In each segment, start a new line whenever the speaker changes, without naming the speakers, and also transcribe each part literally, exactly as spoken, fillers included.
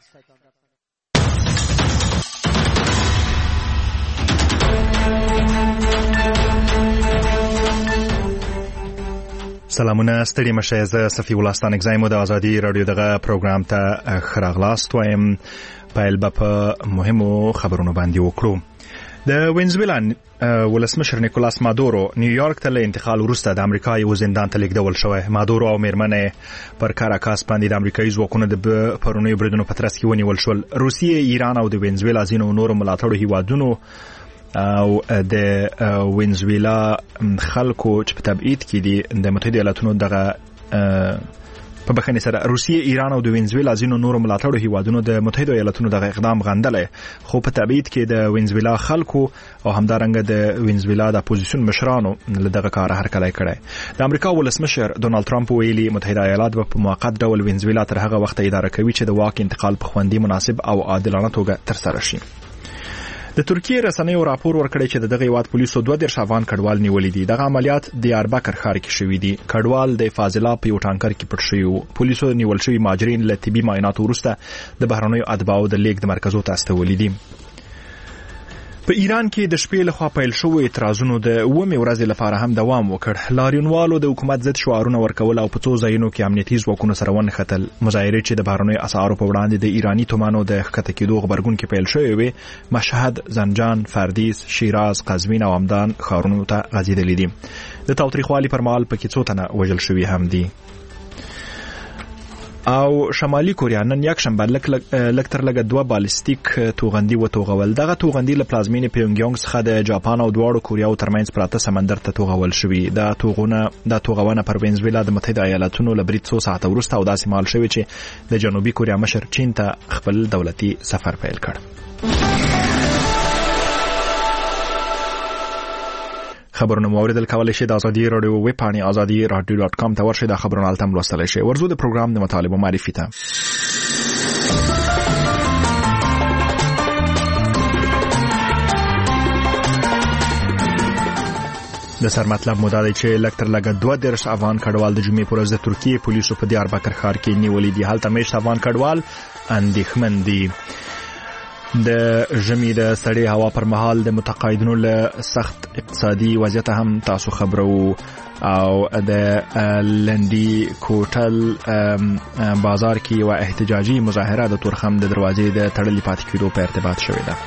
سلامونه، ستړي مشه. زه صفي الله ستانک زایم د ازادي رادیو دغه پروګرام ته خراغلاست وایم. پیل به په مهمو خبرونو باندې وکړو. د وینزویلا ولسمشر نیکولاس مادورو نیویارک ته له انتقال وروسته د امریکا یو زندان ته لیږدول شوی. مادورو او میرمنې پر کاراکاس باندې د امریکایي ځواکونو د پرونیو بریدونو په ترڅ کې ونیول شول. روسیې، ایران او د وینزویلا ځینو نورو ملاتړو هیوادونو او د وینزویلا خلکو چې په تبعید کې دي د متحده ایالاتونو دغه په بخښنې سره روسیې، ایران او د وینزویلا ځینو نورو ملاتړو هیوادونو د متحده ایالاتونو دغه اقدام غندلی، خو په تبعید کې د وینزویلا خلکو او همدارنګه د وینزویلا د اپوزیسیون مشرانو له دغه کار هرکلی کړی. د امریکا ولسمشر ډونالد ټرمپ ویلي متحده ایالات به په موقت ډول وینزویلا تر هغه وخته اداره کوي چې د واک انتقال په خوندي، مناسب او عادلانه توګه ترسره شي. د ترکیې رسنیو راپور ورکړی چې دغه هیواد پولیسو دوه دېرش افغان کډوال نیولي دي. دغه عملیات دیاربکر ښار کې شوي دي. کډوال د فاضله په یو ټانکر کې پټ شوي وو. پولیسو نیول شوي مهاجرین له طبي معایناتو وروسته د بهرنیو اتباعو د لیږد مرکزو ته استولي دي. په ایران کې د شپې لخوا پیل شوو اعتراضونو د اومې ورځې لپاره هم دوام وکړ. لاریونوالو د حکومت ضد شعارونه ورکول او په څو ځایونو کې امنیتي ځواکونو سره ونښتل. مظاهرې چې د بهرنیو اسعارو په وړاندې د ایراني تومانو د ښکته کېدو غبرګون کې پیل شوې وې، مشهد، زنجان، فردیس، شیراز، قزوین او همدان ښارونو ته غځېدلې دي. د تاوتریخوالي پر مهال پکې څو تنه وژل شوي هم دي. او شمالي کوریا نن یکشنبه لږ تر لږه دوه بالستیک توغندي وتوغول. دغه توغندي له پلازمینې پیونګیانګ څخه د جاپان او دواړو کوریاو ترمنځ پراته سمندر ته توغول شوي. دا توغونه دا توغونه پر وینزویلا د متحده ایالاتونو له برید څو ساعته وروسته او داسې مهال شوی چې د جنوبي کوریا مشر چین ته خپل دولتي سفر پیل کړ. خبرونه موریدل کولای شي د ازادي رادیو ویب پاڼې ازادي رادیو ډاټ کام ته ورشئ. د خبرونو التم لوستلی شئ. ورزو د پروګرام د مطالبو معرفي ته. د سر مطلب مو دا دی چې لږ تر لږه دوه دېرش افغان کډوال د جمعې په ورځ د ترکیې پولیسو په دیاربکر ښار کې نیولي دي. هلته میشت افغان کډوال اندېښمن دي. د ژمي د سړې هوا پر مهال د متقاعدینو له سخت اقتصادي وضعیت هم تاسو خبرو او د لندي کوټل بازار کې یو احتجاجي مظاهره د تورخم د دروازې د تړلې پاتې کېدو په ارتباط شوې ده.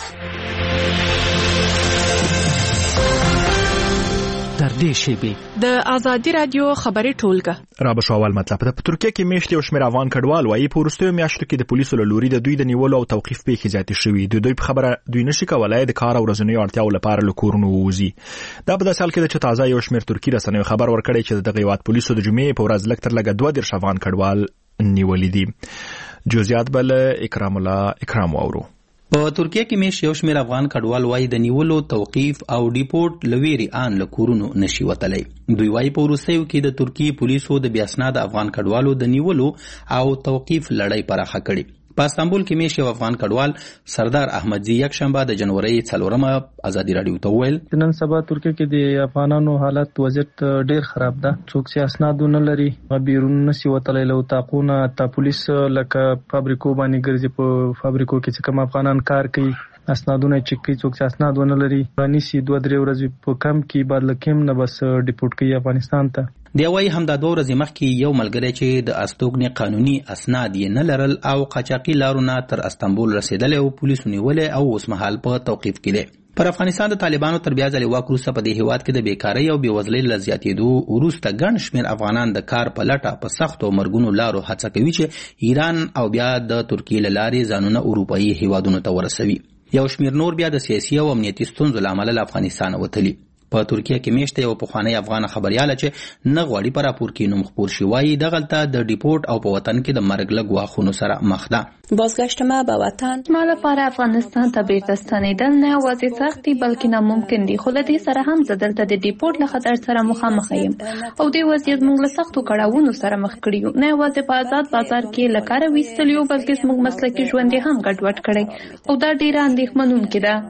در دې شیبې د ازادي رادیو خبري ټولګه
را به شو. اول مطلب ده. په ترکیه کې میشت یو شمېر افغان کډوال وایي په وروستیو میاشتو کې د پولیسو له لوري د دوی د نیولو او توقیف پیښې زیاتې شوي. د دوی په خبره دوی نشي کولای د کار او ورځنیو اړتیاو لپاره له کورونو ووځي. دا په داسې حال کې ده چې تازه یو شمېر ترکي رسنیو خبر ورکړی چې دغه هیواد پولیسو د جمعې په ورځ لږ تر لږه دوه دېرش افغان کډوال نیولي دي. جزئیات بل اکرام الله اکرام واورو.
په ترکیه کې میش یو شمېر افغان کډوال وایي د نیولو، توقیف او ډیپورټ لویری آن له کورونو نشي وتلی. دوی وایي په وروستیو کې د ترکیې پولیسو د بې اسناده افغان کډوالو د نیولو او توقیف لړۍ پراخه کړې. په استانبول کې میش یو افغان کډوال سردار احمدزي یکشنبه د جنوري څلورمه ازادي رادیو ته وویل
نن سبا ترکیه کې د افغانانو حالت وضعیت ډیر خراب ده. څوک چې اسناد نه لري بیرون نشي وتلی له تاقونه تا پولیس لکه فابریکو باندې ګرځي. په فابریکو کې چې کوم افغانان کار کوي اسنادونه چک کوي. څوک چې اسناد ونه لري نشي دوه درې ورځې په کم کې بعد لکم نه بس ډیپورټ کوي افغانستان ته.
دی وايي همدا دوه ورځې مخکې یو ملګری چې د استوګنې قانوني اسناد یې نه لرل او قاچاقي لارونه تر استانبول رسیدلی او پولیسو نیولې او اوس مهال په توقیف کې دی. پر افغانستان د طالبانو تر بیا ځلې واک وروسته په دې هیواد کې د بیکارۍ او بېوزلۍ له زیاتېدو وروسته ګڼ شمېر افغانان د کار په لټه په سختو مرګونو لارو هڅه کوي چې ایران او بیا د ترکیې له لارې ځانونه اروپایي هیوادونو ته ورسوي. یو شمېر نور بیا د سیاسي او امنیتي ستونزو له امله له افغانستانه وتلي. په ترکیه کې میشته یو پخوانی افغان خبرياله چې نه غواړي پر راپور کې نوم خپور شي وایي دغلته د ډیپورټ او په وطن کې د مرګ له ګواښونو سره مخ ده.
بازگشت ما به وطن ما لپاره افغانستان ته بیرته ستنېدل نه یوازې سخت دي بلکې ناممکن دي. خو له دې سره هم زه دلته د ډیپورټ له خطر سره مخامخ یم او دې وضعیت موږ له سختو کړاوونو سره مخ کړي یو. نه یوازې په آزاد بازار کې له کاره ویستل یو بلکې زموږ مسلکي ژوند هم ګډوډ کړی او دا ډېره اندېښمنونکې ده.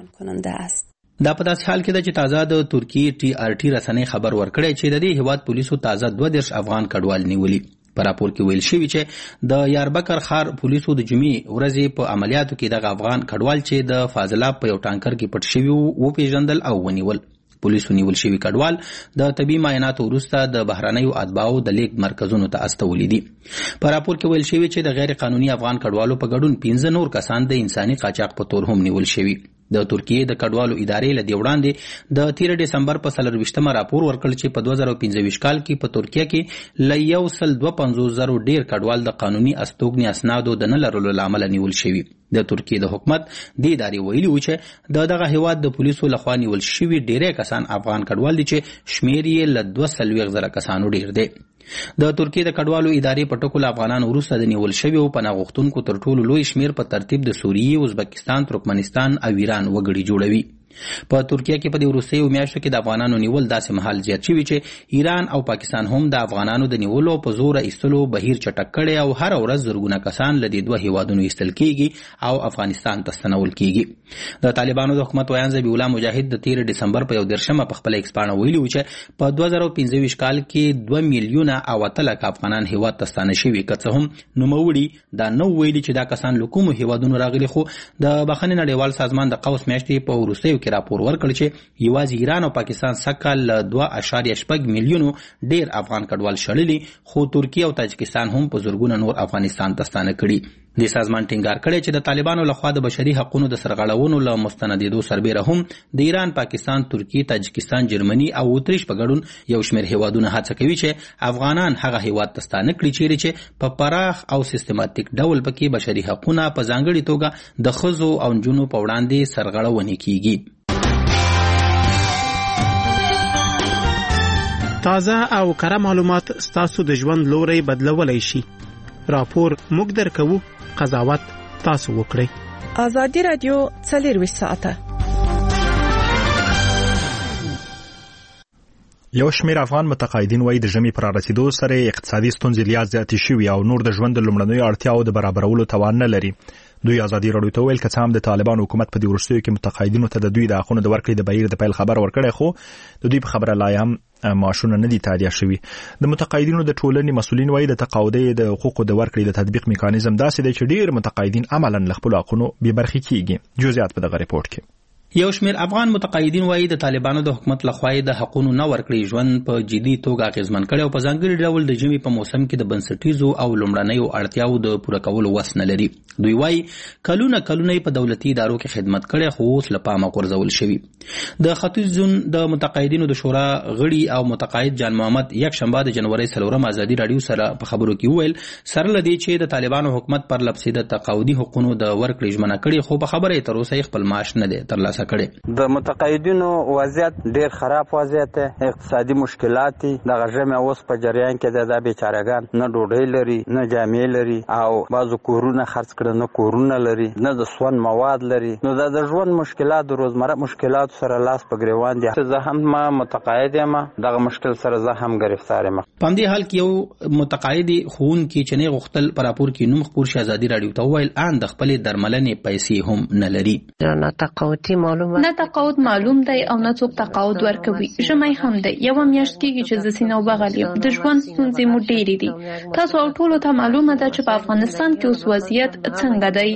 دا په داسې حال کې ده چې تازه د ترکیې ټي آر ټي رسنۍ خبر ورکړی چې د دې هیواد پولیسو تازه دوه دېرش افغان کډوال نیولي. په راپور کې ویل شوی چې د یاربکر خار پولیسو د جمعې ورځې په عملیاتو کې د افغان کډوال چې د فاضلاب په یو ټانکر کې پټ شوی وو پیژندل او ونیول. پولیسو نیول شوی کډوال د طبي معایناتو وروسته د بهرنیو اتباعو د لیږد مرکزونو ته استولي دي. په راپور کې ویل شوی چې د غیر قانوني افغان کډوالو په ګډون پنځه نور کسان د انساني قاچاق په تور هم نیول شوي. د ترکیې د کډوالو ادارې له دې وړاندې د تیر ډسمبر په څلرویشتمه راپور ورکړ چې په دوه زره پنځه ویشت کال کې په ترکیه کې له یو سل دوه پنځوس زرو ډیر کډوال د قانوني استوګنې اسنادو د نه لرلو له امله نیول شوي. د ترکیې د حکومت دې ادارې ویلي و چې د دغه هیواد د پولیسو لخوا نیول شوي ډیری کسان افغان کډوال دي چې شمیر یې له دوه څلوېښت زره کسانو ډیر دی. د ترکیې د کډوالو ادارې په ټکو له افغانانو وروسته د نیول شویو پناه غوښتونکو تر ټولو لوی شمیر په ترتیب د سوریې، ازبکستان، ترکمنستان او ایران وګړي جوړوي. په ترکیه کې په دې وروستیو میاشتو کې د افغانانو نیول داسې مهال زیات شوي چې ایران او پاکستان هم د افغانانو د نیولو په زور ایستلو بهیر چټک کړی او هر ورځ زرګونه کسان له دې دوه هیوادونو ایستل کیږي او افغانستان ته ستنول کیږي. د طالبانو د حکومت ویان ذبیح الله مجاهد د تیر ډسمبر په یو دېرشمه په خپل ایکس پاڼه ویلي و چې په دوه زره پنځه ویشت کال کې دوه میلیونه او اته لکه افغانان هیواد ته ستانه شوي، که څه هم نوموړي دا نو ویلي چې دا کسان له کومو هیوادونو راغلي، خو د بخښنې نړیوال سازمان د قوس میاشتې په وروستیو کې راپور ورکړ چې یوازې ایران او پاکستان سږکال له دوه اعشاریه شپږ میلیونو ډیر افغان کډوال شړلي، خو ترکیه او تاجکستان هم په زرګونه نور افغانستان ته ستانه کړي. د سازمان ټینګار کړی چې د طالبانو لخوا د بشري حقوقو د سرغړونو له مستندېدو سربیره هم د ایران، پاکستان، ترکیه، تاجکستان، جرمني او اتریش په ګډون یو شمېر هیوادونه هڅه کوي چې افغانان هغه هیواد ته ستانه کړي چیرې چې په پراخ او سیستماتیک ډول پکې بشري حقوقونه په ځانګړې توګه د ښځو او نجونو په وړاندې سرغړونې کیږي.
تازه او کره معلومات ستاسو د ژوند لوري بدلولای شي. راپور موږ درکوو، قضاوت تاسو وکړئ.
ازادي رادیو څلورویشت ساعته.
یو شمېر افغان متقاعدین وایي د ژمي پر رسیدو سره اقتصادي ستونزې لا زیاتې شوي او نور د ژوند د لومړنیو اړتیاو د برابرولو توان نه لري. دوی ازادي رادیو ته ویل که څه هم د طالبان حکومت په دې وروستیو کې متقاعدینو ته د دوی د حقونو د ورکړې د بهیر د پیل خبر ورکړی، خو د دوی په خبره لا هم معاشونه نه دي تادیه شوي. د متقاعدینو د ټولنې مسؤلین وایي د تقاعدي د حقوقو د ورکړې د تطبیق میکانیزم داسې دی چې ډیر متقاعدین عملاً له خپلو حقونو بې برخې کیږي. جزئیات په دغه ریپورت کې.
یو شمېر افغان متقاعدین وایي د طالبانو د حکومت لخوا د حقونو نه ورکړې ژوند په جدي توګه اغیزمن کړی او په ځانګړي ډول د ژمي په موسم کې د بنسټیزو او لومړنیو اړتیاو د پوره کولو وس نه لري. دوی وایي کلونه کلونه په دولتي ادارو کې خدمت کړی، خو اوس له پامه غورځول شوي. د ختیځ زون د متقاعدینو د شورا غړي او متقاعد جان محمد یک شنبه د جنوري څلورم ازادي رادیو سره په خبرو کې وویل سره لدی چې د طالبانو حکومت پر لپسې د تقاعدي حقوقو د ورکړې ژمنه کړې، خو په خبره تر اوسه خپل معاش نه دی ترلاسه کړی.
د متقاعدینو وضعیت ډیر خراب وضعیت دی، اقتصادي مشکلات دي. دغه ژمه اوس په جریان کې د بیچارهګان نه ډوډۍ لري، نه جامې لري او بعضو کورونه خرڅ کړه نه کورونه لري، نه د سون مواد لري. نو دا د ژوند مشکلات، د روزمره مشکلات سره لاس په ګریوان دي. زه هم ما متقاعد یم، دغه مشکل سره زه هم گرفتار یم.
په دې حال کې یو متقاعد خون کې چنه غختل پر راپور کې نوم خبر شه ازادي رادیو ته ویل ان د خپل درملنې پیسې هم نه لري.
نه تقاعدي معلومات نه تقاعد معلوم دی او نه څوک تقاعد ورکوي. ژمی هم دی، یو میاشت کېږي چې زه سینه وبغلیم. د ژوند ستونزې مو ډېرې دي. تاسو او ټولو ته معلومه ده چې په افغانستان کې اوس وضعیت څنګه دی.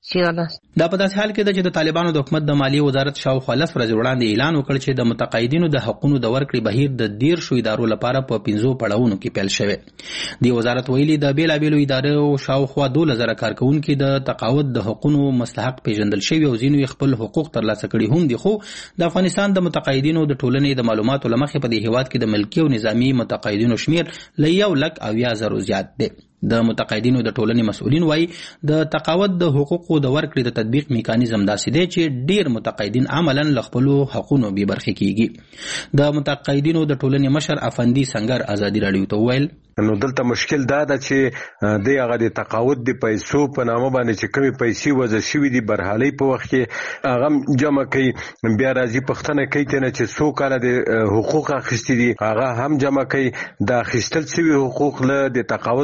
دا په داسې حال کې ده چې د طالبانو د حکومت د مالیې وزارت شاوخوا لس ورځې وړاندې اعلان وکړ چې د متقاعدینو د حقوقو د ورکړې بهیر د دیرشو ادارو لپاره په پنځو پړاوونو کې پیل شوی. د وزارت ویلي د بیلابیلو ادارو شاوخوا دوه زره کارکونکي د تقاعد د حقوقو مستحق پیژندل شوي او ځینو خپل حقوق ترلاسه کړي هم دي، خو د افغانستان د متقاعدینو د ټولنې د معلوماتو لمخې په دې هیواد کې د ملکي او نظامی متقاعدینو شمیر له یو لک او یا زرو زیات دی. د متقاعدینو د ټولنې مسؤلین وایي د تقاعد د حقوقو د ورکړې د تطبیق میکانیزم داسې دی چې ډیر متقاعدین عملاً له خپلو حقونو بې برخې کیږي. د متقاعدینو د ټولنې مشر افندي سنگر ازادي رادیو ته ویل
نو دلته مشکل دا ده چې د هغه د تقاعد د پیسو په نامه باندې چې کمی پیسې وځي شوی دي برحالي په وخت کې هغه جمع کوي، بیا راځي پښتنه کوي ته چې څو کال د حقوق اخیستي دي هغه هم جمع کوي. د اخیستل شوی حقوق له د تقاعد له پیسو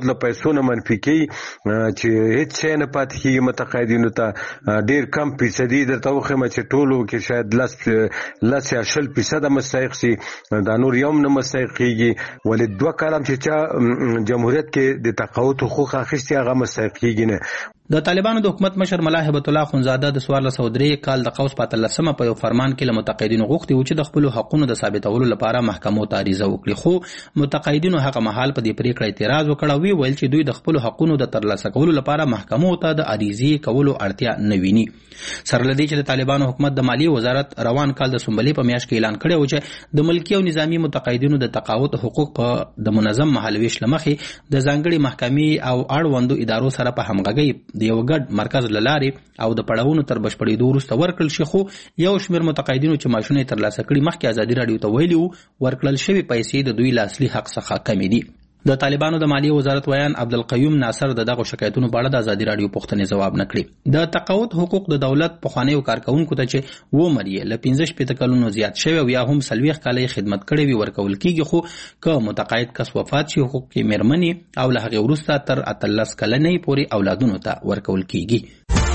څونه منفي کوي چې هیڅ شی نه پاتې کېږي متقاعدینو ته. ډېر کم فیصدي درته وښیم چې ټولو کې شاید لس لس یا شل فیصده مستحق سي، دا نور یو نه مستحق کېږي. ولې دوه کاله چې چا جمهوریت کې د تقاعد حقوق اخیستي هغه مستحق کېږي نه.
د طالبانو د حکومت مشر ملا هبت الله خونزاده د څوارلس سوه درې کال د قوس په اتلسمه په یو فرمان کې له متقاعدینو غوښتي و چې د خپلو حقونو د ثابتولو لپاره محکمو ته عریضه وکړي، خو متقاعدینو هغه مهال په دې پریکړه اعتراض وکړ او ویل چې دوی د خپلو حقونو د ترلاسه کولو لپاره محکمو ته د عریضې کولو اړتیا نه ویني. سره له دې چې د طالبانو حکومت د مالیې وزارت روان کال د سنبلې په میاشت کې اعلان کړی و چې د ملکي او نظامي متقاعدینو د تقاعد حقوق په د منظم مهالویش له مخې د ځانګړي محکمې او اړوندو ادارو سره په همغږۍ د یو ګډ مرکز للارې او د پړاوونو تر بشپړېدو وروسته ورکړل شي، خو یو شمېر متقاعدینو چې معاشونه یې ترلاسه کړي مخکې ازادي راډیو ته ویلي وو ورکړل شوي پیسې د دوی له اصلي حق څخه کمې دي. د طالبانو د مالیې وزارت ویان عبدالقیوم ناصر د دغو شکایتونو په اړه د ازادي راډیو پوښتنې ځواب نه کړي. د تقاعد حقوق د دولت پخوانیو کارکوونکو ته چې و مریې له پنځه شپېته کلونو زیات شوی او یا هم څلوېښت کاله یې خدمت کړی وي ورکول کېږي، خو که متقاعد کس وفات شي حقوق یې مېرمنې او له هغې وروسته تر اتلس کلنۍ پورې اولادونو ته ورکول کېږي.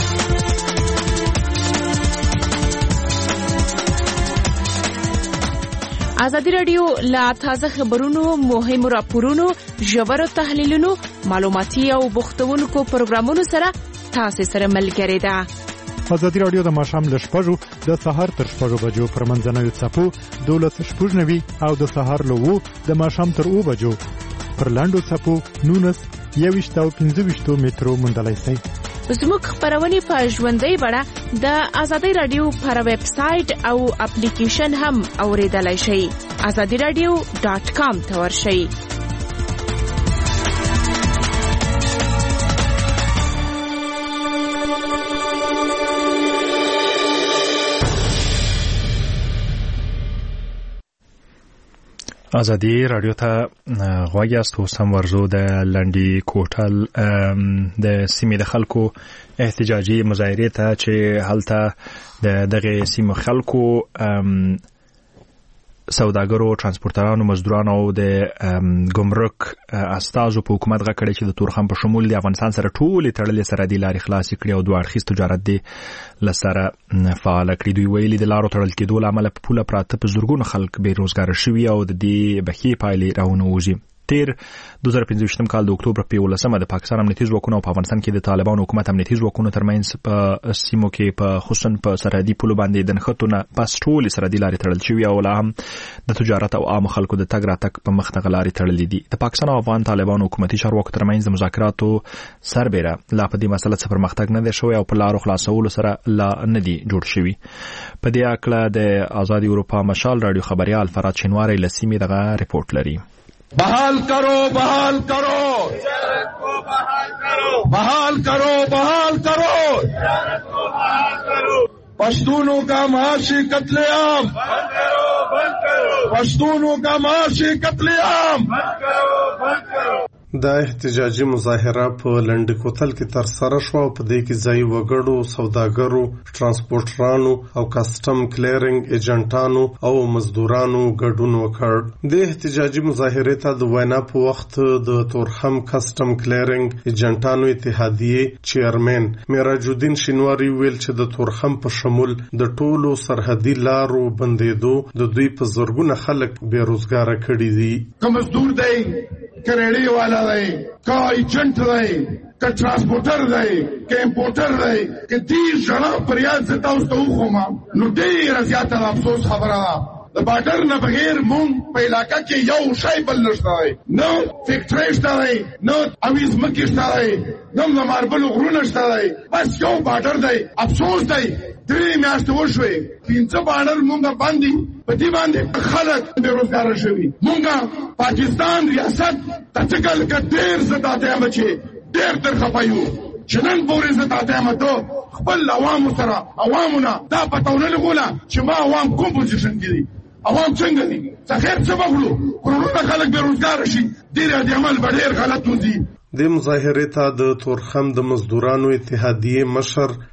ازادي راډیو لا تازه خبرونو، مهمو راپورونو، ژورو تحلیلونو، معلوماتي او بوختونکو پروګرامونو سره تاسو سره ملګری ده.
ازادي راډیو د ماښام له شپږو د سهار تر شپږو بجو پر منځنوي څپو دولس شپږ نوي او د سهار له اوو د ماښام تر اوو بجو پر لاندو څپو نولس یوویشت او پنځه ویشتو مترو موندلی شئ.
زموږ خبرونه په ژوندۍ بڼه د ازادي راډیو پر ویب سټ او اپلیکیشن هم اوریدلای شئ. ازادي راډیو ډاټ کام ته ورشئ.
ازادي راډیو ته غوږ یاست. اوس هم ورځو د لنډي کوټل د سیمې د خلکو احتجاجي مظاهرې ته چې هلته د دغه سیمو خلکو سوداګرو، ترانسپورټرانو، مزدورانو او د ګمرک استازو په حکومت غږ کړی چې د تورخم په شمول د افغانستان سره ټولې تړلې سرحدي لارې خلاصې کړي او دوه اړخیز تجارت دې له سره فعاله کړي. دوی ویلي د لارو تړل کېدو له امله په پوله پراته په زرګونو خلک بېروزګاره شوي او د دې بښې پایلې راونه وځي. تیر دوه زره پنځه ویشتم کال د اکتوبر په یولسمه د پاکستان امنیتي ځواکونو په افغانستان کې د طالبانو حکومت امنیتي ځواکونو ترمنځ په سیمو کې په خصوصا په سرحدي پولو باندې د نښتو نه پس ټولې سرحدي لارې تړل شوي او لا هم د تجارت او عامو خلکو د تګ راتګ په مخ دغه لارې تړلې دي. د پاکستان او افغان طالبانو حکومتي چارواکو ترمنځ د مذاکراتو سربېره لا په دې مسله څه پرمختګ نه دی شوی او په لارو خلاصولو سره لا نه دی جوړ شوي. په دې اړه د آزادي اروپا مشال راډیو خبريال فراد شینواری له سیمې دغه ریپورت لري.
بحال کرو بحال کرو تجارت کو بحال کرو بحال کرو بحال کرو تجارت کو بحال کرو پشتونوں کا معاشی قتل عام بند کرو بند کرو پشتونوں کا معاشی قتل عام بند کرو بند کرو.
دا احتجاجي مظاهره په لنډ کوتل کې تر سره شو او په دې کې ځای وګړو، سوداګرو، ترانسپورټرانو او کسټم کلیرینګ ایجنټانو او مزدورانو ګډون وکړ. د احتجاجي مظاهرې ته د وینا په وخت د تورخم کسټم کلیرینګ ایجنټانو اتحادیې چیرمن معراج الدین شینواری ویل چې د تورخم په شمول د ټولو سرحدي لارو بندېدو د دوی په زرګونه خلک بیروزګاره کړي دي.
که مزدور دی، که ریډي والا دی، که ایجنټ دی، که ترانسپورټر دی، که امپورټر دی، که دې ژړا فریاد زه تاسو ته وښوم نو ډېره زیاته د افسوس خبره ده. د باډر نه بغیر مونږ په علاقه کې یو شی بل نشته دی، نه فیکټرۍ شته دی، نه اوې ځمکې شته دی، نه د ماربلو غرونه شته دی، بس یو باډر دی. افسوس دی درې میاشتې وشوې پنځه باډر مونږ باندې په دې باندې خلک بېروزګاره شوي. مونږ پاکستان ریاست ته ټکل که ډېر زه دا ته یم چې ډېر تر خفه یو چې نن پورې زه دا ته یم ته خپل عوامو سره عوامو نه دا پته ونه لګوله چې ما عوام کوم پوزیشن کې دي، عوام څنګه دي، څه خیر څه به کړو، کروڑونه خلک بېروزګاره شي. دې رد عمل به ډېر غلط وځي.
د مظاهرې ته د تورخم د مزدورانو اتحادیې مشر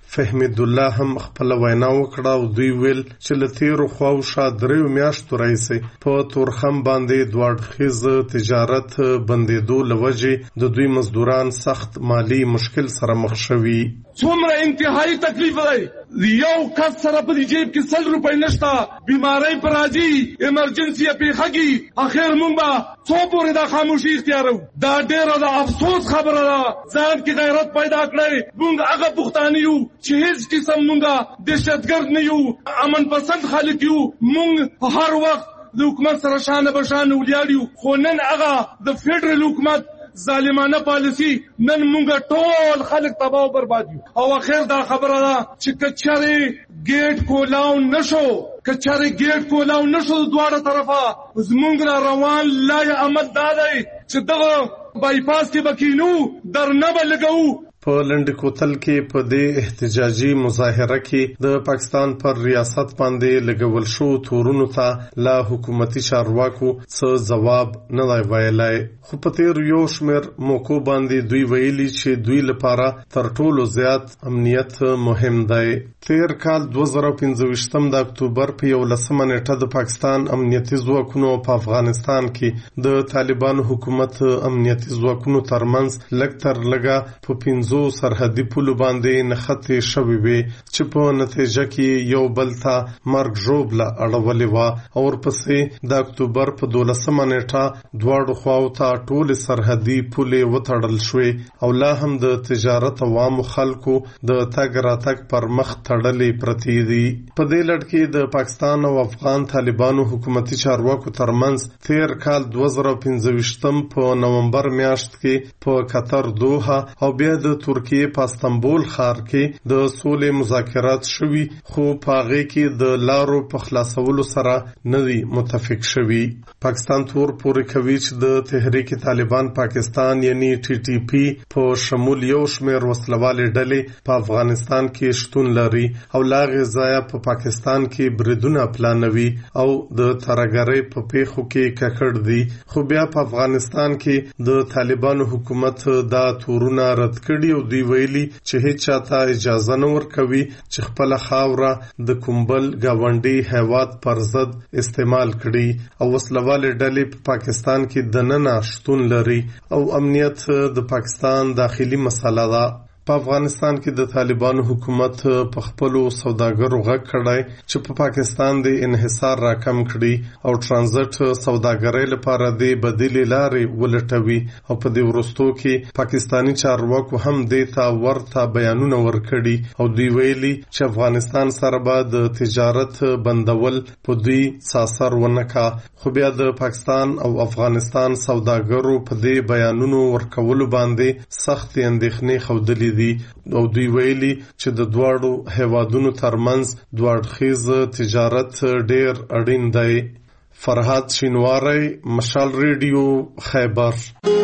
فهمید الله هم خپل وینا وکړه او دوی ویل چې له تیرو خواوشا دریو میاشتو راهیسې په تورخم باندې دوه اړخیز تجارت بندېدو له وجې د دوی مزدوران سخت مالی مشکل سره مخ شوي.
څومره انتهایی تکلیف دی، یو کس سره په جیب کې سل روپۍ نشته، بیماری پر راځي، ایمرجنسي پیښږي، اخر مونږ به څو پورې دا خاموشي اختیارو. دا ډېره د افسوس خبره ده. ځان کې غیرت پیدا کړئ. مونږ هغه پښتانه یو چې هیڅ قسم مونږ دهشتګرد نه یو، امن پسند خلک یو. مونږ هر وخت د حکومت سره شانه بشانه ولاړ یو، خو نن هغه د فیډرل حکومت ظالمانه پالیسی نن مونږ ټول خلک تباہ او برباد یو. او اخر دا خبره ده چې کچاري گیټ کولاو نشو، کچاري گیټ کولاو نشو دواړه طرفه زمونږ را روان لای عمل دا دی چې دغه بای پاس کې بکینو در نه بلګو.
په لنډ کوتل کې په دې احتجاجي مظاهره کې د پاکستان پر ریاست باندې لګول شو تورونو ته لا حکومتي چارواکو څه جواب نه دی ویلی، خو په تیر یو شمېر موقعو باندې دوی ویلي چې دوی لپاره تر ټولو زیات امنیت مهم دی. تیر کال دوه زره پنځه ویشتم د اکتوبر په یولسمه نیټه د پاکستان امنیتي ځواکونو په افغانستان کې د طالبانو حکومت امنیتي ځواکونو ترمنځ لږ تر لږه په پنځه زو سرحدي پولو باندې نښتې شوې وې چې په نتیجه کې یو بل ته مرګ ژوبله اړولې وه او ورپسې د اکتوبر په دولسمه نیټه دواړو خواو ته ټولې سرحدي پولې وتړل شوې او لا هم د تجارت عوامو خلکو د تګ راتګ پر مخ تړلې پرتې دي. په دې لړ کې د پاکستان او افغان طالبانو حکومتي چارواکو ترمنځ تیر کال دوه زره پنځه ویشتم په نومبر میاشت کې په قطر دوحه او بیا د ترکیه په استنبول ښار کې د سولې مذاکرات شوي، خو په هغې کې د لارو په خلاصولو سره نه دي متفق شوي. پاکستان تور پورې کوي چې د تحریک طالبان پاکستان یعنی ټي ټي پی په شمول یو شمېر وسلوالې ډلې په افغانستان کې شتون لري او لا هغې ځایه په پاکستان کې بریدونه پلانوي او د ترهګرۍ په پیښو کې ککړ دي، خو بیا په افغانستان کې د طالبانو حکومت دا تورونه رد کړي او دوی ویلي چې هیڅ چاته اجازه نه ورکوي چې خپله خاوره د کوم بل ګاونډي هیواد پر ضد استعمال کړي او وسلوالې ډلې په پاکستان کې دننه شتون لري او امنیت د پاکستان داخلي مسله ده. په افغانستان کې د طالبانو حکومت په خپلو سوداګرو غږ کړی چې په پاکستان د انحصار راکم کړي او ترانزیت سوداګرۍ لپاره د بدیلې لارې ولټوي او په دې وروستو کې پاکستانی چارواکو هم دې ته ورته بیانونه ورکړي او دوی ویلي چې افغانستان سره به د تجارت بندول په دوی ساسر ونه کا، خو بیا د پاکستان او افغانستان سوداګرو په دې بیانونو ورکولو باندې سختې اندېښنې ښودلې دي او دوی ویلي چې د دواړو هیوادونو ترمنځ دوه اړخیز تجارت ډیر اړین دی. فرهاد شینواری، مشال ریډیو، خیبر.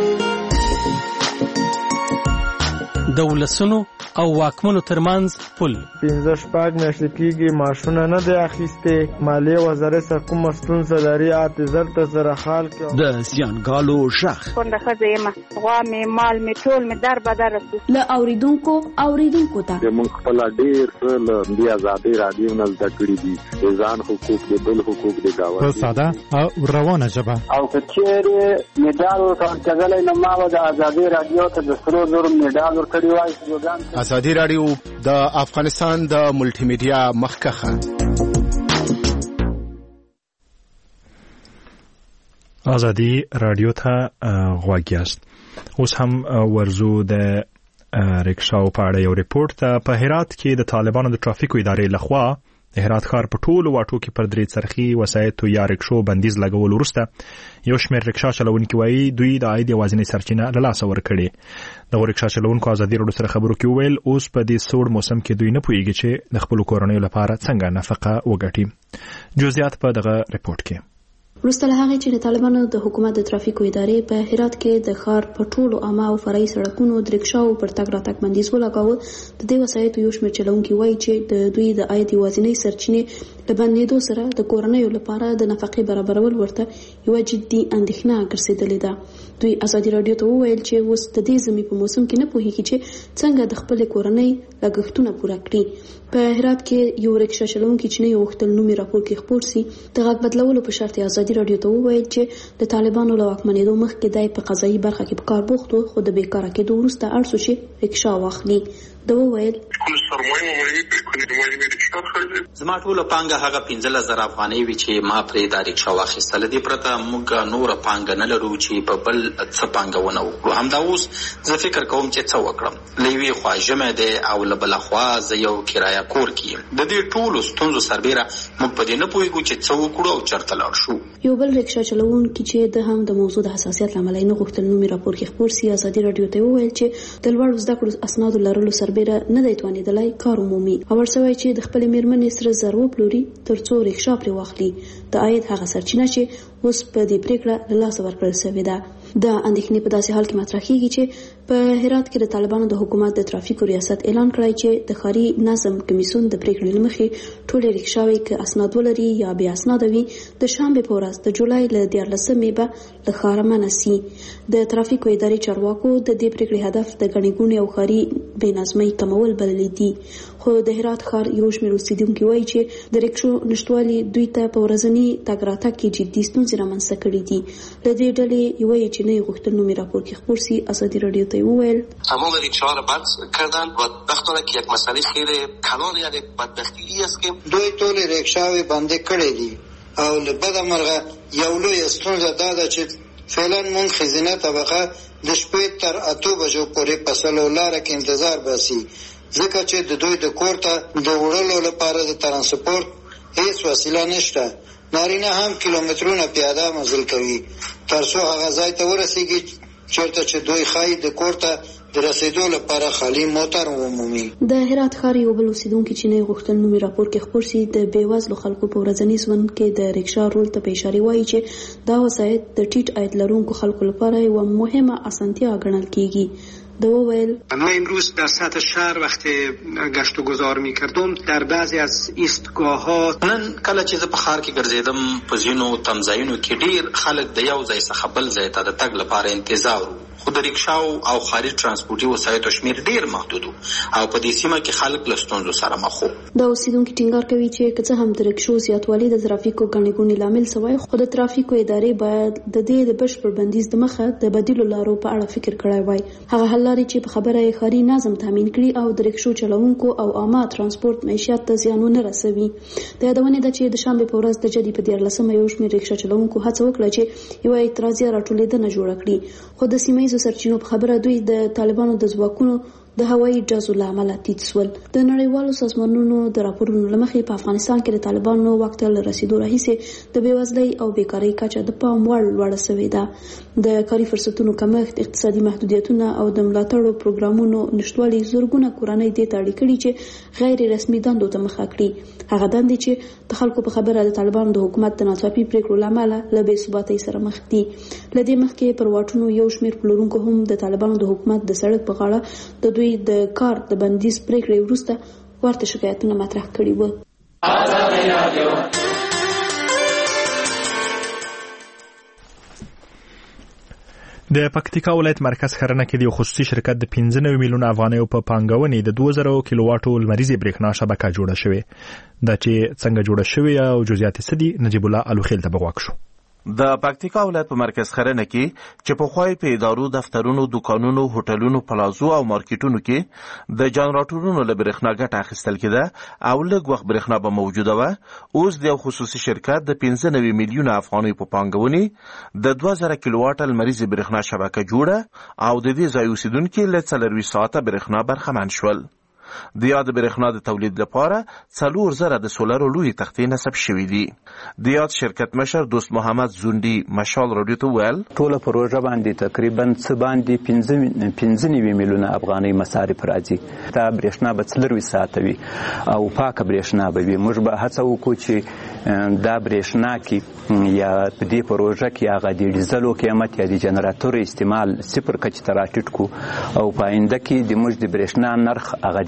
د ولسونو او واکمنو ترمنځ پل
پنځه شپږ میاشتې کېږي معاشونه نه دی اخیستې، مالیې وزارت سره کومه ستونزه لري حافظل ته سره حال کړو.
د زیانګالو غږ
کونډه ښځه یم، غوا مې مال مې ټول مې در بدر رسو
له اوریدونکو اوریدونکو ته
زموږ خپل ډېر څه له دې ازادۍ راډیو نه زده کړي دي، د ځان حقوق د بل حقوق د ګاونډي
په ساده او روانه ژبه.
او که چېرې مډال ورکول کېدلی نو ما به د ازادۍ راډیو ته د سرو زرو مډال ورکړی وای.
ازادي راډیو د افغانستان د ملټي میډیا مخکخه.
ازادي راډیو ته غوږ یاست. اوس هم ورزو د ریکشاو په اړه یو ریپورت ته. په هرات کې د طالبانو د ټرافیکو ادارې لخوا د هرات ښار په ټولو واټو کې پر درې څرخي وسایطو یا ریکشو بندیز لګول وروسته یو شمېر ریکشا چلونکي وایي دوی د عاید یوازینۍ سرچینه له لاسه ورکړې. دغو ریکشا چلونکو ازادي راډیو سره خبرو کې وویل اوس په دې سوړ موسم کې دوی نه پوهېږي چې د خپلو کورنیو لپاره څنګه نفقه وګټي. جزئیات په دغه ریپورت کې.
وروسته له هغې چې د طالبانو د حکومت د ترافیکو ادارې په هرات کې د ښار په ټولو عامه او فرعي سړکونو د ریکشاو پر تګ راتګ بندیز ولګاوه، د دې وسایطو یو شمېر چلونکي وایي چې د دوی د عاید یوازینۍ سرچینې د بندېدو سره د کورنیو لپاره د نفقې برابرول ورته یو جدي اندېښنه ګرځېدلې ده. دوی ازادي راډیو ته وویل چې اوس د دې زمي په موسم کې نه پوهیږي چې څنګه د خپل کورنۍ لګښتونه پوره کړي. په هرات کې یو رکشا چلونکي چې نه یو وختل نومي راپور کې خپور سي د غږ بدلولو په شرط ازادي راډیو ته وویل چې د طالبانو له واکمنېدو مخکې دای په قضایي برخه کې په کار بوخت و، خو د بیکاره کېدو وروسته اړ شو چې رکشا واخلي. ده وویل
زما ټوله پانګه هغه پنځلس زره افغانۍ وي چې ما پرې دا رکشا واخیستله. دې پرته موږ نوره پانګه نه لرو چې په بل څه پانګونه وکړو. همدا اوس زه فکر کوم چې څه وکړم. له یوې خوا ژمی دی او له بله خوا زه یو کرایه کور کې یم. د دې ټولو ستونزو سربیره موږ په دې نه پوهېږو چې څه وکړو او چېرته لاړ شو.
یو بل رکشا چلوونکي چې د هم د موضوع د حساسیت له امله نه غوښتل نومي راپور کې خپور سي ازادي راډیو ته وویل چې د لوړو زده کړو اسنادو لرلو سربیره نه دی توانېدلی کار ومومي او ورسوی چې د خپلې مېرمنې سره زر وپلوري تر څو رکشا پرې واخلي. د عاید هغه سرچینه چې اوس په دې پریکړه له لاسه ورکړل شوې ده. د اندېښنې په داسې حال کې مطرح کیږي چې په هرات کې د طالبانو د حکومت د ترافیکو ریاست اعلان کړی چې د ښاري نظم کمیسیون د پریکړې له مخې ټولې رکشاوې که اسناد ولري یا بې اسناده وي د شنبې په ورځ د جولای له دیارلسمې به له ښاره منع سي. د ترافیکو ادارې چارواکو د دې پریکړې هدف د ګڼې ګوڼې او ښاري بې نظمۍ کمول بللی دي. خو د هرات ښار یو شمېر اوسېدونکي وایي چې د رکشو نشتوالي دوی ته په ورځني تګ راتګ کې جدي ستونزې رامنځته کړي دي. له دې ډلې یوه یې چې نه یې غوښتل نومي راپور کې خپور سي ازادي راډیو ته وویل
تمام ریکشاها را بند کردن و بدبختانه که یک مسئله خیلی کلان یعنی بدبختی است که
دوی ټولې رکشاوې بندې کړې دي او له بده مرغه یو لویه ستونزه دا ده چې فعلا مونږ ښځینه طبقه د شپې تر اتو بجو پورې په سلو لاره کې انتظار باسي ځکه چې د دوی د کور ته د وړلو لپاره د ترانسپورت هیڅ وسیله نشته. نارینه هم کیلومترونه پیاده مزل کوي تر څو هغه ځای ته ورسیږي چېرته چې دوی ښایي د کور ته د رسیدو لپاره خالي موټر ومومي.
د هرات ښار یو بل اوسېدونکي چې نه یې غوښتل نومي راپور کې خپور سي د بېوزلو خلکو په ورځني ژوند کې د رکشا رول ته په اشاره وایي چې دا وسایط د ټیټ عاید لرونکو خلکو لپاره یوه مهمه اسانتیا ګڼل کیږي. دو ویل
من امروز در سطح شهر وقتی گشت و گذار می کردم در بعضی از ایستگاه ها
نن کله چې زه په ښار کې ګرځېدم په ځینو تمځایونو کې ډېر خلک د یو ځای څخه بل ځای ته د تګ لپاره انتظار وو، خو د رکشاو او ښاري ترانسپورټي وسایطو شمېر ډېر محدود و او په دې سیمه کې خلک له ستونزو سره مخ وو.
دا اوسېدونکي ټینګار کوي چې که څه هم د رکشو زیاتوالی د ترافیکو ګڼې ګوڼې لامل سوی، خو د ترافیکو ادارې باید د دې د بشپړ بندیز د مخه د بدیلو لارو په اړه فکر کړی وای. هغه حل لارې چې په خبره ښاري نظم تامین کړي او د رکشو چلوونکو او عامه ترانسپورت معیشت ته زیان ونه رسوي. د یادونې ده چې د شنبې په ورځ د جدي په دیارلسمه یو شمېر رکشا چلوونکو هڅه وکړه چې یوه اعتراضیه راټولېدنه جوړه کړي، خو د سیمه ییزو سرچینو په خبره دوی د طالبانو د ځواکونو د هوایي ډزو له امله ټیټ سول. د نړیوالو سازمانونو د راپورونو له مخې په افغانستان کې د طالبانو واک ته له رسېدو راهیسې د بېوزلۍ او بیکارۍ کچه د پام وړ لوړه سوې ده. د کاري فرصتونو کمښت، اقتصادي محدودیتونه او د ملاتړو پروګرامونو نشتوالي زرګونه کورنۍ دې ته اړ کړي چې غیر رسمي دندو ته مخه کړي. هغه دندې چې د خلکو په خبره د طالبانو د حکومت د ناڅاپي پریکړو له امله له بې ثباتۍ سره مخ دي. له دې مخکې پر واټونو یو شمېر پلورونکو هم د طالبانو د حکومت د سړک په غاړه د دوی د کار د بندیز پریکړې وروسته ورته شکایتونه مطرح کړي وو.
د پکتیکا ولایت مرکز خرنه کې د خصوصي شرکت د پنځه نوي میلیونه افغانیو په پانګونې د دوه زره کیلو واټو لمریزې برېښنا شبکه جوړه شوې ده. چې څنګه جوړه شوې او جزئیات څه دي، نجیب الله الوخیل ته بغواک شو.
د پکتیکا ولایت په مرکز خرنه کې چې په خوای په ادارو، دفترونو، دکانونو، هوټلونو، پلازو او مارکیټونو کې د جنراتورونو له برېښنا ګټه اخیستل کېده او لږ وخت برېښنا به موجوده وه، اوس د یو خصوصي شرکت د پنځه نوي میلیونه افغانیو په پانګونې د دوه زره کیلو واټه لمریزې برېښنا شبکه جوړه او د دې ځای اوسېدونکي له څلرویشت ساعته برېښنا برخمن شول. د یاد برېښنا د تولید لپاره څلور زره د سولرو لوی تختې نصب شوي دي. د یاد شرکت مشر دوست محمد زوندي مشال راډیو ته ویل
ټوله پروژه باندې تقریبا څه باندې پنځه نوي میلیونه افغانۍ مصارف راځي. دا برېښنا به څلرویشت ساعته وي او پاکه برېښنا به وي. موږ به هڅه وکړو چې دا برېښنا کې یا په دې پروژه کې هغه د ډیزلو قیمت یا د جنراتور استعمال صفر کچې ته راټیټ کړو او په آینده کې د موږ د برېښنا نرخ هغه د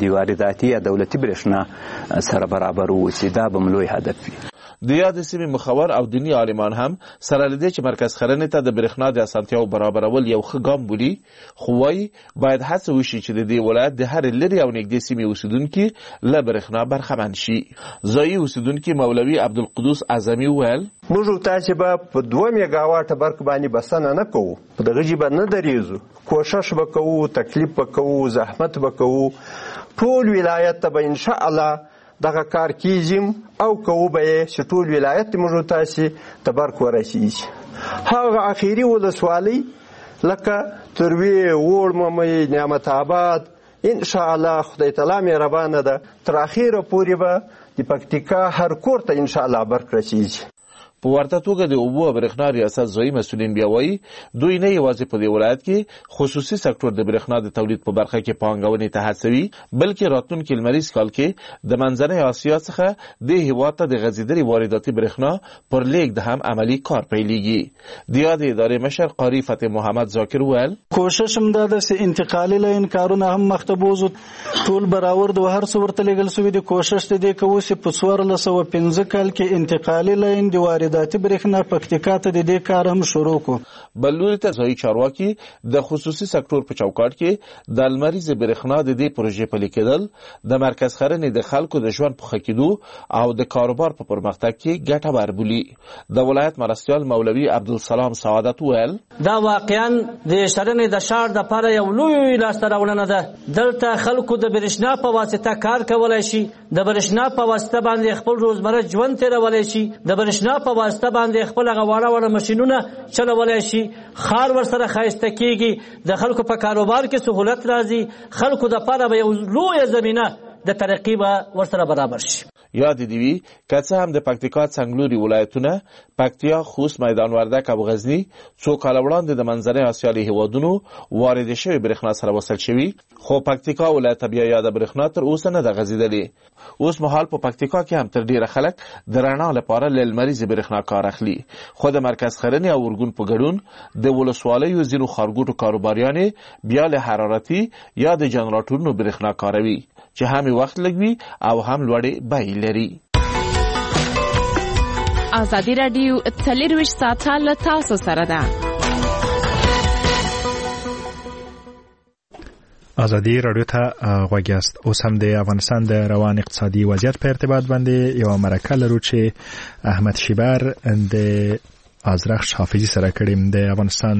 د وارداتي یا دولتي برېښنا سره برابر واوسي. دا به م لوی هدف وي.
د یادې سیمې مخور او دیني عالمان هم سره له دې چې مرکز ښرنې ته د برېښنا د اسانتیاو برابرول یو ښه ګام بولي، خو وایي باید هڅه وشي چې د دې ولایت د هرې لرې او نږدې سیمې اوسېدونکي له برېښنا برخمن شي. ځایي اوسېدونکي مولوي عبدالقدوس اعظمي وویل
موږ تاسې به په دوه میګاواټه برق باندې بسنه نه کوو، په دغه ژبه نه درېږو، کوشش به کوو، تکلیف به کوو، زحمت به کوو. ټول ولایت ته به انشاءالله دغه کار کیږي او کوو به یې چې ټول ولایت موږ تاسې ته برق ورسیږي. هغه اخري ولسوالۍ لکه تروې، ووړ ممی، نعمت آباد، انشاءالله خدای تعالی مهربانه ده تر اخره پورې به د پکتیکا هر کور ته انشاءالله برق رسیږي.
په ورته توګه د اوبو او برېښنا ریاست ځایي مسؤلین بیا وایي دوی نه یوازې په دې ولایت کې خصوصي سکتور د برېښنا د تولید په برخه کې پانګونې ته هڅوي، بلکې راتلونکي لمریز کال کې د منځنۍ اسیا څخه دې هېواد ته د غځېدلې وارداتي برېښنا پر لیږد هم عملي کار پیلېږي. د یادې ادارې مشر قاري فتح محمد ذاکر وویل
کوشش هم دا ده چې انتقالي لاین کارونه هم مخته بوځو، ټول برابر د هر څه ورته لېږل سوي دي. کوشش د دې کوو چې په څوارلس سوه پنځه کال کې انتقالي لاین د وارداتي برېښنا پکتیکا ته د دې کار هم شروع کو.
بل لوري ته ځایي چارواکي د خصوصي سکتور په چوکاټ کې د لمریزې برېښنا د دې پروژې پلي کېدل د مرکز ښرنې د خلکو د ژوند په ښه کېدو او د کاروبار په پرمختګ کې ګټور بولي. د ولایت مرستیال مولوي عبدالسلام سعادت وویل
دا واقعا د ښرنې د ښار دپاره یو لوی لاسته راوړنه ده. دلته خلکو د برېښنا په واسطه کار کولی شي، د برېښنا په واسطه باندې خپل روزمره ژوند تېرولی شي، د برېښنا په واسطه باندې خپل هغه واړه واړه ماشینونه چلولی شي، ښار ورسره ښایسته کېږي، د خلکو په کاروبار کې سهولت راځي، خلکو دپاره به یو لویه زمینه د ترقي به ورسره برابر شي.
یاد دې وي که څه هم د پکتیکا څنګلوري ولایتونه پکتیا، خوست، میدان وردک او غزني څو کاله وړاندې د منځنۍ اسیا له هېوادونو واردې شوې برېښنا سره وصل شوي، خو پکتیکا ولایت بیا یاده برېښنا تر اوسه نه ده غځېدلې. اوس مهال په پکتیکا کې هم تر ډېره خلک د رڼا لپاره له لمریزې برېښنا کار اخلي، خو د مرکز ښرنې او اورګون په ګډون د ولسوالیو ځینو ښارګوټو کاروباریانې بیا له حرارتي یا د جنراتورونو برېښنا کاروي چې هم وخت لګوي او هم لوړې بیې لري.
ازادي راډیو څلرویشت ساعته له تاسو سره ده.
ازادي راډیو ته غوږ یاست. اوس هم د افغانستان د روان اقتصادي وضعیت په ارتباط باندې یو مرکه لرو چې احمد شیبر د ازرخش حافظي سره کړی د افغانستان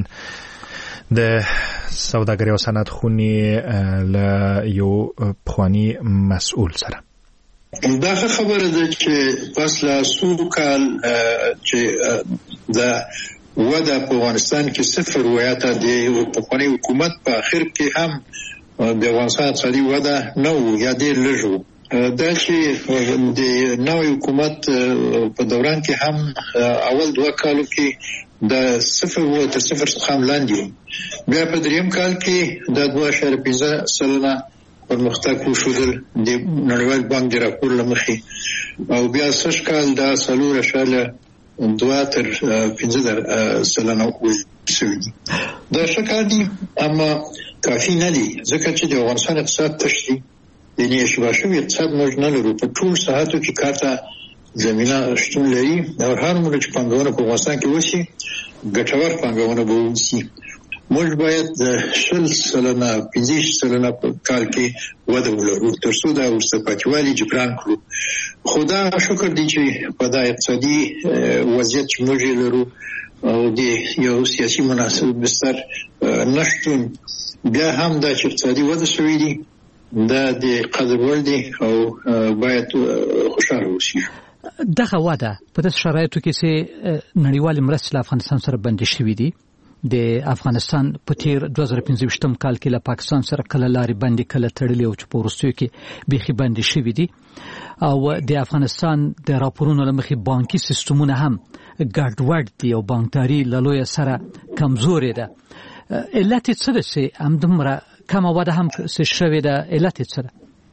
د سوداګرۍ او صنعت خونې له یو پخواني مسؤل سره.
دا خبره ده چې پس له څو کال چې د وده په افغانستان کې صفر ویا ته د پخواني حکومت په اخر کې هم د افغانستان اقتصادي وده نه و یا ډېر لږ و. دا چې د نوی حکومت په دوران کې هم اول دوه کالو کې د صفر و تر صفر څخه هم لاندې، بیا په دریم کال کې د دوه اعشاریه پنځه سلنه پرمختګ وښودل د نړیوال بانک د راپور له مخې، او بیا سږ کال دا څلور اعشاریه دوه تر پنځه سلنه شوي دي. دا ښه کار دي اما کافي نه دي، ځکه چې د افغانستان اقتصاد تش دی، یعنې اشباه شوي اقتصاد موږ نه لرو. په ټول ساحاتو کې کار ته زمینه شتون لري او هر موږ چې پانګونه په افغانستان کې وشي ګټور پانګونه به وشي. موږ باید شل سلنه پنځه سلنه په کال کې وده ولرو تر څو دا ورسته پاتېوالي جبران کړو. خو دا شکر دی چې په دا اقتصادي وضعیت چې موږ لرو او د یو سیاسي مناسب بستر نشتون، بیا هم دا چې اقتصادي وده شوي دي دا د قدر وړ دي او باید خوشحاله اوسي.
دغه وده په داسې شرایطو کې چې نړیوالې مرستې له افغانستان سره بندې شوي دي. د افغانستان په تیر دوه زره پنځه ویشتم کال کې له پاکستان سره کله لارې بندې کله تړلې او چې په وروستیو کې بیخي بندې شوي دي، او د افغانستان د راپورونو له مخې بانکي سیستمونه هم ګډوډ دي او بانکداري له لویه سره کمزورې ده. علت یې څه ده چې همدومره کمه وده هم شوې ده؟ علت یې څه ده؟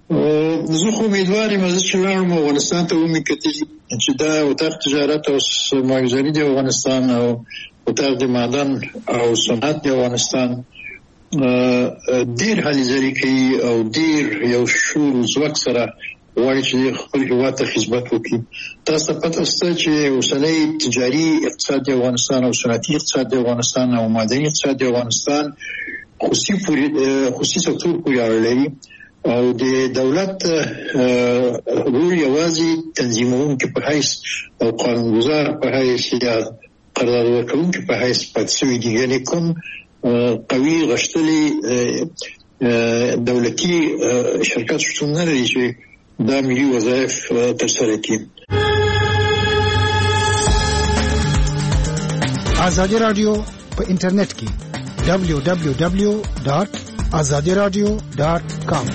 زه خو امیدوار یم چې لاړم افغانستان ته ومې کتلي چې دا اتاق تجارت او سرمایه‌ګذاري د افغانستان او اتاق د معدن او صنعت د افغانستان ډېر هلې ځلې کوي او ډېر یو شور ځواک سره غواړي چې خپل هېواد ته خدمت وکړي. تاسو ته پته شته چې اوسنی تجاري اقتصاد د افغانستان او صنعتي اقتصاد د افغانستان او معدني اقتصاد د افغانستان خصوصي پورې خصوصي سکتور پورې اړه لري او د دولت رول یوازې تنظیمونکي په حیث او قانونګذار په حیث یا قرارداد ورکوونکي په حیث پاتې شوي دي. یعنې کوم قوي غښتلي دولتي شرکت شتون نه لري چې دا ملي وظایف ترسره کړي.
ازادي رادیو په انټرنیټ کې دبلیو دبلیو دبلیو ډاټ ازادي رادیو ډاټ کام.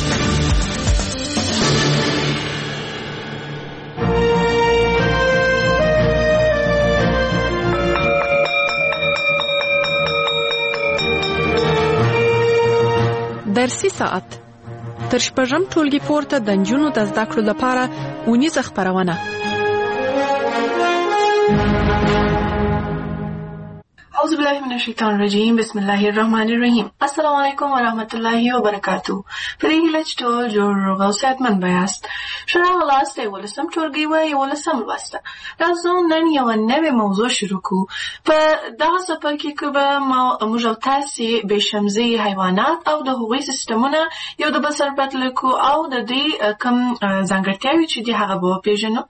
درسي ساعت تر شپږم ټولګي پورته د نجونو د زده کړو لپاره اونیزه خپرونه.
اعوذ بالله من الشیطان الرجیم بسم الله الرحمن الرحیم. السلام علیکم و رحمت الله و برکاتو. په دې هیله چې ټول جوړ روغ او صحتمند یاست. ښه راغلاست یولسم ټولګي و یولسم لوسته. راځو نن یوه نوې موضوع شروع کړو. په دغه څپرکي کې به موږ او تاسې بېشمزي حیوانات او د هغوی سیستمونه یو د بل سره پرتله کړو او د دوی کوم ځانګړتیاوې چې دي هغه به وپېژنو.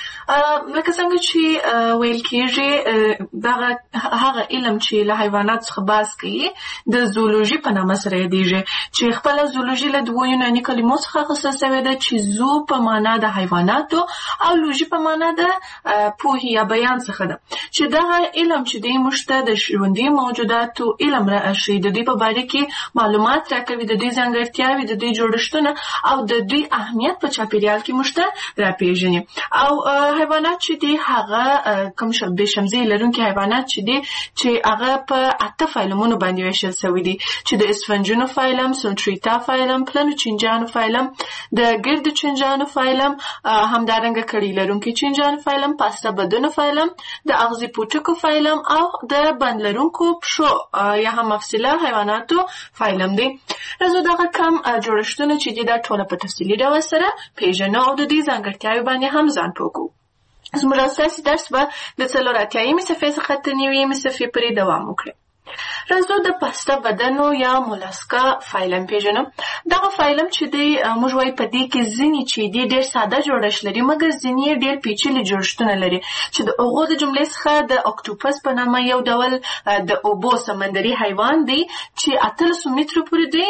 لکه څنګه چې ویل کېږي دغه هغه علم چې له حیوانات څخه بحث کوي د زولوژي په نامه سره یادېږي چې خپله زولوژي له دوو یوناني کلمو څخه اخیستل شوې ده چې زو په معنا د حیواناتو او لوژي په معنا د پوهې یا بیان څخه ده چې دغه علم چې دی موږ ته د ژوندي موجوداتو علم راښیي د دوی په باره کې معلومات راکوي د دوی ځانګړتیاوې د دوی جوړښتونه او د دوی اهمیت په چاپېریال کې موږ ته راپېژني. او حیوانات چې دي هغه کوم بې شمزي لرونکي حیوانات چې دي چې هغه په اته فایلمونو باندې ویشل شوي دي چې د اسفنجونو فایلم، سونټریتا فایلم، پلنو چینجانو فایلم، د ګردو چینجانو فایلم، همدارنګه کړي لرونکي چینجانو فایلم، پاسته بدنو فایلم، د اغزي پوټکو فایلم او د بند لرونکو پښو یا هم مفصله حیواناتو فایلم دي. راځو دغه کم جوړښتونه چې دي دا ټوله په تفصیلي ډول سره پیژنو او د دې ځانګړتیاوې باندې هم ځان پوه کړو. زموږ اساسي درس به د څلور اتیایمې صفحې څخه تر نوي صفحې پورې دوام وکړي. راځو د پاسته بدنو یا مولاسکا فایلم پیژنو. دغه فایلم چې دی موږ وایو په دې کې ځینې چې دی ډېر ساده جوړښت لري مګر ځینې یې ډېر پیچلي جوړښتونه لري چې د هغو د جملې څخه د اکټوپس په نامه یو ډول د اوبو سمندري حیوان دی چې اتلسو مترو پورې دی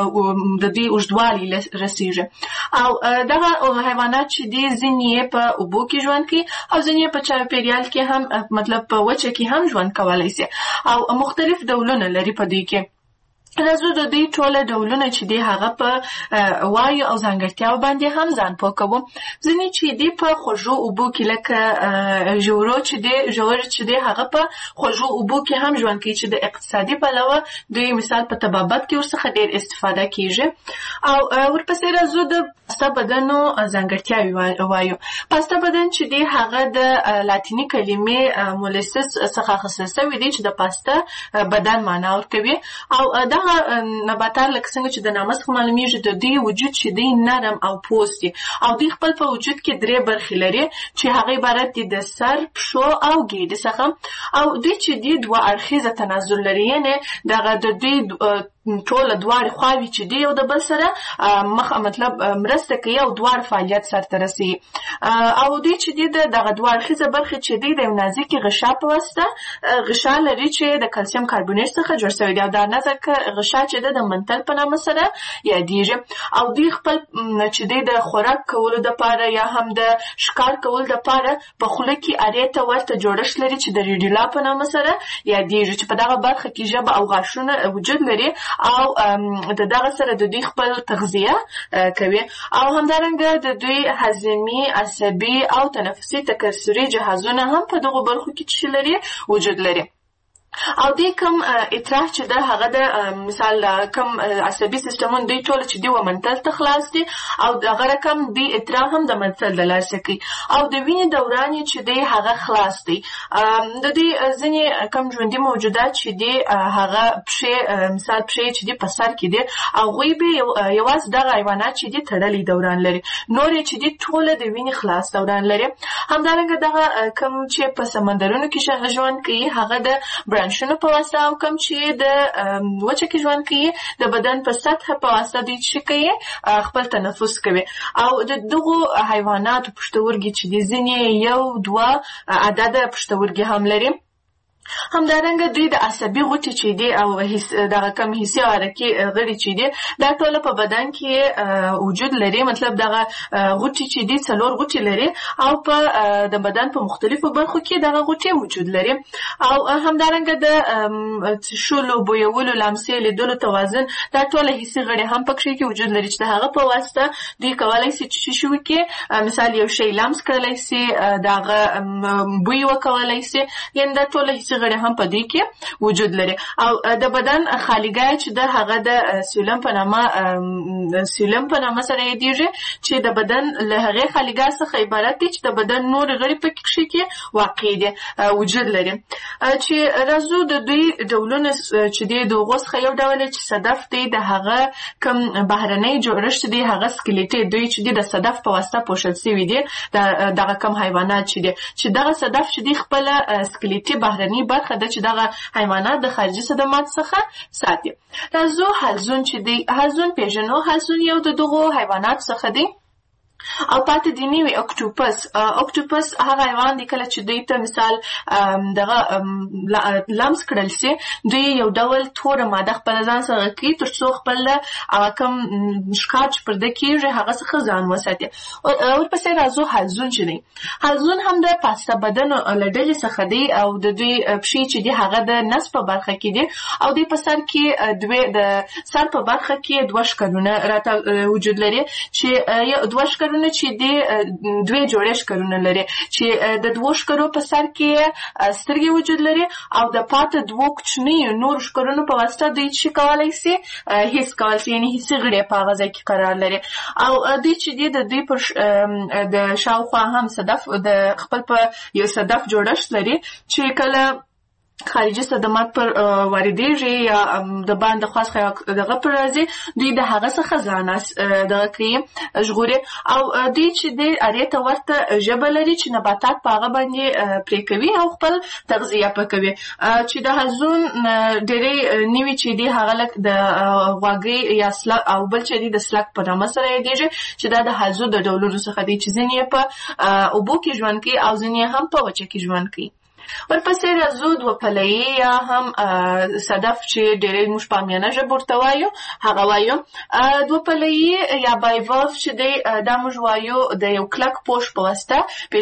د دوی اوږدوالی رسیږي. او دغه حیوانات چې دی ځینې یې په اوبو کې ژوند کوي او ځینې یې په چاپېریال کې هم مطلب په وچه کې هم ژوند کولی شي او مختلف ډولونه لري په دوی کې. راځو د دوی ټوله ډولونه چې دی هغه په وایو او ځانګړتیاو باندې هم ځان پوه کوو. ځینې چې دی په خوږو اوبو کې لکه ژورو چې دی ژور چې دی هغه په خوږو اوبو کې هم ژوند کوي چې د اقتصادي پلوه دوی مثال په طبابت کې ورڅخه ډېر استفاده کیږي. او ورپسې راځو د پاسته بدنو ځانګړتیاوې وایو. پاسته بدن چې دی هغه د لاتیني کلمې مولسس څخه اخیستل شوی دی چې د پاسته بدن معنا ورکوي. او دا نباتات لکه څنګه چې د نامه څخه معلومیږي د دوی وجود چې دی نرم او پوست دي او دوی خپل په وجود کې درې برخې لري چې هغه عبارت دي د سر، پښو او ګیډې څخه. او دوی چې دی دوه اړخیزه تناسل لري یعنې دغه د دوی ټوله دواړې خواوې چې دی یو د بل سره مخ مطلب مرسته کوي او دواړه فعالیت سرته رسوي. او دوی چې دی دغه دوه اړخیزه برخې چې دی د یو نازکې غشا په واسطه غشا لري چې د کلسیم کاربونیټ څخه جوړ شوی دی او دا نازکه غشا چې ده د منتل په نامه سره یادېږي. او دوی خپل چې دی د خوراک کولو دپاره یا هم د ښکار کولو دپاره په خوله کې ارې ته ورته جوړښت لري چې د ریډیلا په نامه سره یادېږي چې په دغه برخه کې ژبه او غاښونه وجود لري او د دغه سره د دوی خپل تغذیه کوي. او همدارنګه د دوی هضمي، عصبي او تنفسي تکثري جهازونه هم په دغو برخو کې چې لري وجود لري. او دې کوم اطراح چې د هغه د مثال کوم عصبي سیستمون دوی ټول چې دی ومنتل ته خلاص دي او دغه رقم دی اطراح هم د منتل د لار سکی او د وینې دوران چې دی هغه خلاص دی. د دې ځینې کم ژوندي موجودات چې دی هغه پښې مثال پښې چې دی په سر کې دی او غوی به یوازې دغه حیوانات چې دی تړلي دوران لري، نور چې دی ټول د وینې خلاص دوران لري. همدارنګه دغه کم چې په سمندرونو کې ژوند کوي هغه د برانشونو په واسطه او کم چې د وچه کې ژوند کوي د بدن په سطح په واسطه دوی چې کوي خپل تنفس کوي. او د دغو حیواناتو پښتورګي چې د ځینې یو دوه عدد پښتورګي هم لري. همدارنګه دوی د عصبي غوټې چې دی او دغه کم حسي او حرکي غړي چې دی دا ټول په بدن کې وجود لري، مطلب دغه غوټې چې دی څلور غوټې لري او په د بدن په مختلفو برخو کې دغه غوټې وجود لري. او همدارنګه د شولو بویولو لمسې لیدلو توازن دا ټول حسي غړي هم پکې کې وجود لري چې هغه په واسطه دوی کولای شي چې شو کې مثال یو شی لمس کړلای شي، دغه بوی وکولای شي، یعنی دا ټول حسي غړي هم په دې کې وجود لري. او د بدن خالیګاه چې د هغه د سیلم په نامه سیلم په نامه سره یادېږي چې د بدن له هغه خالیګاه څخه عبارت دی چې د بدن نور غړي په کې واقع دي وجود لري. چې راځو د دوی ډولونه چې د دغه څخه یو ډول چې صدف دی د هغه کم بهرنۍ جوړښت دی هغه سکلیټي دوی چې د صدف په واسطه پوښل شوی دی. دغه کم حیوانات چې دي چې دغه صدف چې د خپل سکلیټي بهرنۍ برخه د چې دغه حیوانات د خارجي صدمات څخه ساتي. راځو حلزون چې دی حلزون پیژنو. حلزون یو د دغو حیوانات څخه دی او پاتې دی نیوی اکټوپس. اکټوپس هغه حیوان دی کله چې دوی ته مثال دغه لمس کړل شي دوی یو ډول توره ماده خپل ځان سره کوي تر څو خپل کم ښکار چې پرده کېږي هغه څخه ځان وساتي. ورپسې راځو حلزون چې دی. حلزون هم د پاسته بدن له ډلې څخه دی او د دوی پښې چې دی هغه د نس په برخه کې دی او دوی په سر کې دوی د سر په برخه کې دوه ښکرونه راته وجود لري چې دوه ښکرونه چې دی دوی جوړې ښکرونه لري چې د دوه ښکرو په سر کې سترګې وجود لري او د پاتې دوه کوچني نور ښکرونو په واسطه دوی چې کولای شي هیڅ کول شي یعنی هیڅ غړي په هغه ځای کې قرار لري. او دوی چې دی د دوی پر د شاوخوا هم صدف د خپل په یو صدف جوړښت لري چې کله خارجي صدمات پر واردېږي یا د باندې خاص دغه پر راځي دوی د هغه څخه ځان دغه کوي ژغوري. او دوی چې د اړیته ورته ژبه لري چې نباتات په هغه باندې پرې کوي او خپل تغذیه پکوي. چې د حلزون ډېرې نیوي چې دی هغه لک د غوږۍ یا سلک او بل چې دی د سلک په نامه سره یادېږي چې دا د حلزون د ډولونو څخه دی چې ځینې په اوبو کې ژوند کوي او ځینې هم په وچه کې ژوند کوي. ورپسې راځو دوه پلهیي یا هم صدف چې ډېرې موږ په عامیانه ژبه ورته وایو هغه وایو. دوه پلهیي یا بایولف چې دی دا موږ وایو د یو کلک پوښ په واسطه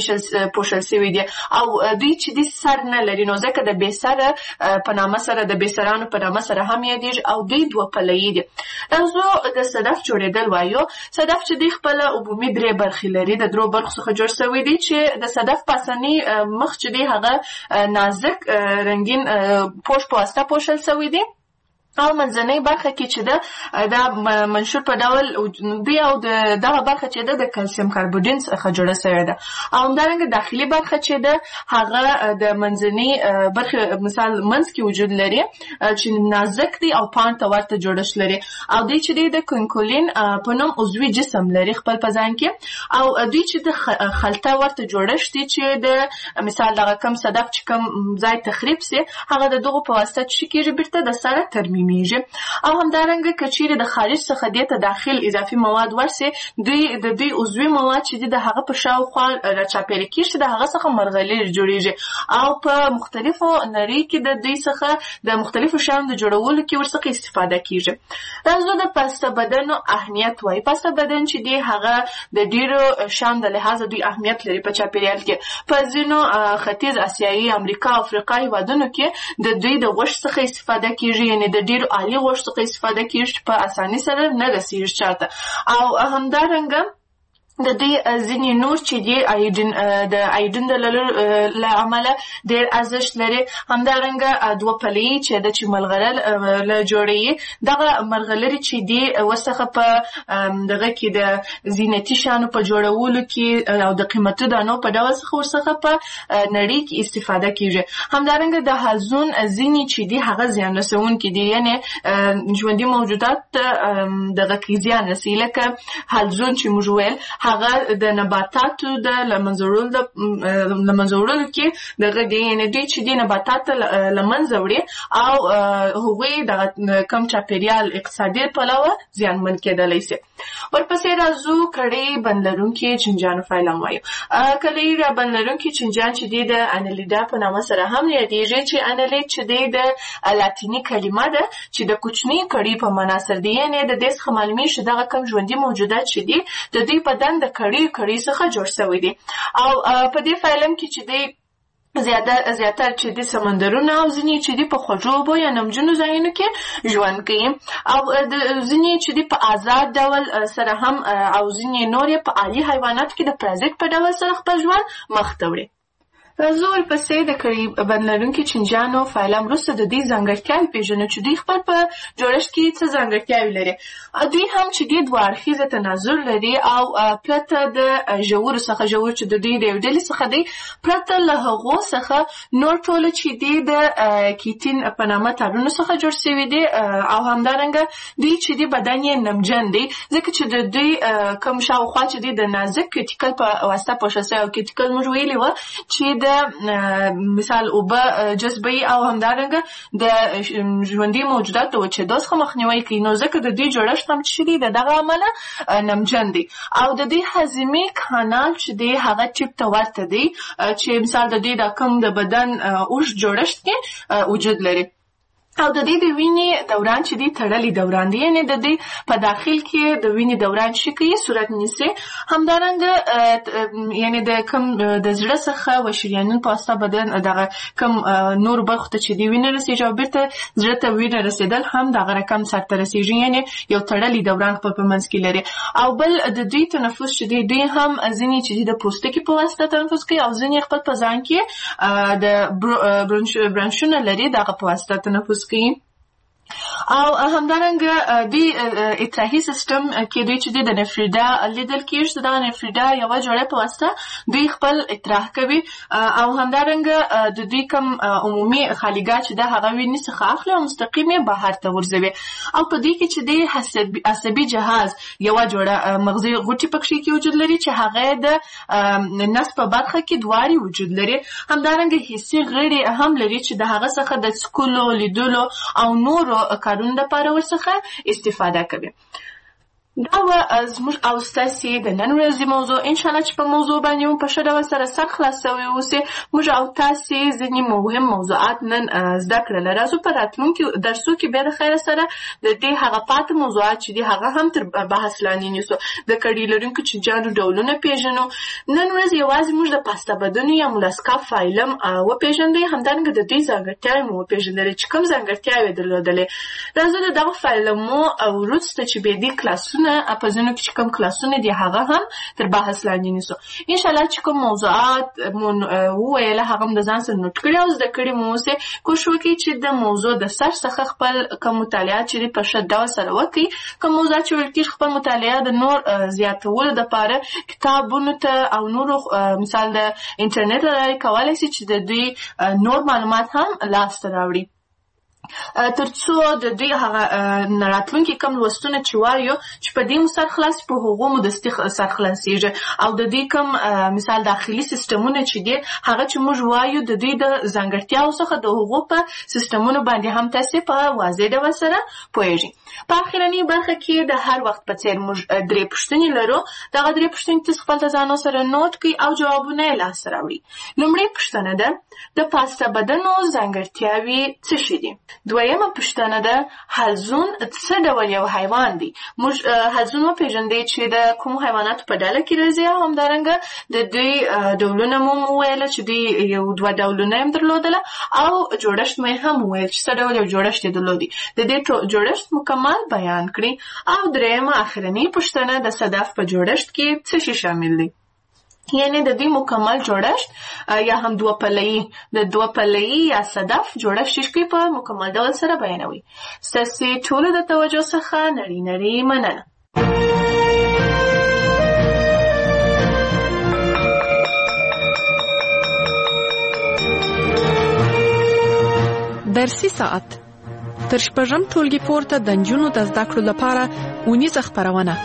پوښل شوي دي او دوی چې دی سر نه لري نو ځکه د بې سره په نامه سره د بې سرانو په نامه سره هم یادېږي او دوی دوه پلهیي دي. راځو د صدف جوړېدل وایو. صدف چې دی خپله عمومي درې برخې لري د درو برخو څخه جوړ شوی دی چې د صدف پاسني مخ چې دی هغه نازک رنگین پوش په واسطه پوښل شوی دی او منځنۍ برخه کې چې ده دا منشور په ډول دی او دغه برخه چې ده د کلسیم کاربوډین څخه جوړه شوې ده. او همدارنګه داخلي برخه چې ده هغه د منځنۍ برخه مثال منځ کې وجود لري چې نازک دی او پاڼ ته ورته جوړښت لري او دوی چې دی د کونکولین په نوم عضوي جسم لري خپل په ځان کې او دوی چې د خلطه ورته جوړښت دی چې د مثال دغه کم صدف چې کم ځای تخریب سي هغه د دغه په واسطه چې کېږي بیرته د سره ترمیم میږي. او همدارنګه کچېرې د خارج څخه دې ته داخل اضافي مواد ورسي دوی د دوی عضوي مواد چې د هغه په شاوخوا راچاپېره کېږي د هغه څخه مرغلرې جوړېږي او په مختلفو نړۍ کې د دوی څخه د مختلفو شیانو د جوړولو کې ورڅخه استفاده کېږي. راځو د پاسته بدن اهمیت وایي. پاسته بدن چې دی هغه د ډېرو شیانو د لحاظه دوی اهمیت لري په چاپېریال کې. په ځینو ختیځ اسیایي امریکا افریقا هېوادونو کې د دوی د غوښې څخه استفاده کېږي یعنې د ډېرو عالي غوښې څخه استفاده کېږي په اسانۍ سره نه رسېږي چاته. او همدارنګه د دې ځینې نور چې دي ایډین د ایډین د لرلو له امله ډېر ارزښت لري. همدارنګه دوه پلې چې د چې ملغلره له جوړوي دغه ملغلرې چې دي ورڅخه په دغه کې د زینتي شیانو په جوړولو کې او د قیمتي دانو په ډول څخه ورڅخه په نړۍ کې استفاده کیږي. همدارنګه د حلزون ځینې چې دي هغه زیان رسونکي دي، یعنې ژوندي موجودات دغه کې زیان رسوي، لکه حلزون چې موږ ویل هغه د نباتاتو د لمنځه وړلو کې دغه دی، یعنې دوی چې دي نباتات له منځه وړي او هغوی د کم چاپېریال اقتصادي پلوه زیانمن کېدلی سي. ورپسې راځو کړۍ بند لرونکي چینجیانو فایلم وایو. کړۍ بند لرونکي چینجیان چې دي د انیلیډا په نامه سره هم یادېږي، چې انیلیډ چې دی د لاتیني کلمه ده چې د کوچنۍ کړۍ په معنا سره دی، یعنې د دې څخه معلومیږي چې دغه کم ژوندي موجودات چې دي د دوی بدن د کړۍ کړۍ څخه جوړ شوی دي. او په دې فایلم کې چې دی زیاتر زیاتر چې د سمندرونو او ځینې چې د په خوږو اوبو یا نمجنو ځایونو کې ژوند کوي، او ځینې چې د په آزاد ډول سره هم او ځینې نور یې په عالي حیواناتو کې د پرازیت په ډول سره خپل ژوند مخ ته وړي. راځو ورپسې د کړۍ بند لرونکي چینجیانو فایلم وروسته د دې ځانګړتیاوې پېژنو چې دوی خپل په جوړښت کې څه ځانګړتیاوې لري. دوی هم چې دي دوه اړخیزه تناظر لري او پرته د ژورو څخه ژور چې د دوی د یو ډلې څخه دی پرته له هغو څخه نور ټول چې دي د کیټین په نامه تارونو څخه جوړ شوي دي، او همدارنګه دوی چې دي بدن یې نمجن دی، ځکه چې د دوی کوم شاوخوا چې دي د نازک کیټیکل په واسطه پوښل شوی. او کیټیکل موږ ویلي وه چې د مثال اوبه جذبوي او همدارنګه د ژوندي موجوداتو وچېدو څخه مخنیوی کوي، نو ځکه د دوی جوړښت هم چې دی د دغه امله نمجن دی. او د دوی هضمي کانال چې دی هغه ټیپ ته ورته دی، چې مثال د دوی د کم د بدن اوږد جوړښت کې وجود لري. او د دې د وینې دوران چې دی تړلی دوران دی، یعنې د دې په داخل کې د وینې دوران چې کوي صورت نیسي. همدارنګه یعنې د کم د زړه څخه و شریانونو په واسطه بدن دغه کم نور برخو ته چې دی وینه رسېږي او بیرته زړه ته وینه رسېدل هم دغه رقم سرته رسېږي، یعنې یو تړلی دوران خپل په منځ کې لري. او بل د دوی تنفس چې دی دوی هم ځینې چې دی د پوستکي په واسطه تنفس کوي، او ځینې خپل په ځان کې د برانشونه لري دغه په واسطه تنفس کوي. او همدارنګه دوی اطراحي سیستم کې دوی چې دی د نفریدا لیدل کېږي چې دغه نفریدا یوه جوړه په واسطه دوی خپل اطراح کوي. او همدارنګه د دوی کوم عمومي خالیګاه چې ده هغه وینې څخه اخلي او مستقیم یې بهر ته غورځوي. او په دې کې چې دی عصبي جهاز یوه جوړه مغزي غوټې پکښې کې وجود لري چې هغه د نس په برخه کې دواړې وجود لري. همدارنګه حسي غړي هم لري چې د هغه څخه د څکلو، لیدلو او نورو کارونو لپاره ورڅخه استفاده کوي. دا و زموږ او ستاسې د نن ورځې موضوع. انشاءالله چې په موضوع باندې مو په ښه ډول سره سر خلاص شوي اوسئ. موږ او تاسې ځینې مهم موضوعات نن زده کړل. راځو په راتلونکي درسو کې بیا د خیر سره د دې هغه پاتې موضوعات چې دي هغه هم تر بحث لاندې نیسو. د کړۍ لرونکو چینجیانو ډولونه پېژنو. نن ورځ یوازې موږ د پاستا بدنو یا مولاسکا فایلم وپېژندی، همدارنګه د دوی ځانګړتیاوې مو وپېژندلې چې کوم ځانګړتیاوې یې درلودلې. راځو د دغه فایلمو وروسته چې بیا دې کلاسونه په ځینو کې چې کوم کلاسونه دي هغه هم تر بحث لاندې نیسو. انشاءالله چې کوم موضوعات مو وویله هغه هم د ځان سره نوټ کړي او زده کړي مو اوسئ. کوشش وکړئ چې د موضوع د سر څخه خپل کوم مطالعات چې دي په ښه ډول سره وکړئ. کوم موضوعات چې ویل کېږي خپل مطالعه د نور زیاتولو دپاره کتابونو ته او نورو مثال د انټرنیټ له لارې کولی شي چې د دوی نور معلومات هم لاسته راوړي. تر څو د دوی هغه راتلونکي کم لوستونه چې وایو چې په دې مو سر خلاص په هغو مو دستي سر خلاصېږي. او د دوی کم مثال داخلي سیستمونه چې دي هغه چې موږ وایو د دوی د ځانګړتیاو څخه د هغو په سیستمونو باندې هم تاسې په واضح ډول سره پوهېږئ. په اخرنۍ برخه کې د هر وخت په څېر موږ درې پوښتنې لرو. دغه درې پوښتنې تاسې خپل د ځانو سره نوټ کړئ او جوابونه یې لاسته راوړئ. لومړۍ پوښتنه ده د پاستا بدنو ځانګړتیاوې څه شي دي؟ دویمه پوښتنه ده حلزون څه ډول یو حیوان دی. موږ حلزون وپېژندی چې د کوم حیواناتو په ډله کې راځي او همدارنګه د دوی ډولونه مو وویله چې دوی یو دوه ډولونه هم درلودله او جوړښت مې هم وویل چې څه ډول یو جوړښت یې درلودي. د دې جوړښت مکمل بیان کړي. او درېیمه اخرنۍ پوښتنه د صدف په جوړښت کې څه شی شامل دی. یعنی د دې مکمل جوړښت یا هم دوه پله‌ای د دوه پله‌ای یا صدف جوړښت شي په مکمل ډول سره بیانوي. ستاسو ټولو د توجه څخه نړۍ نړۍ مننه.
درسي ساعت تر شپږم ټولګي پورته د نجونو د زده کړو لپاره اونیزه خپرونه.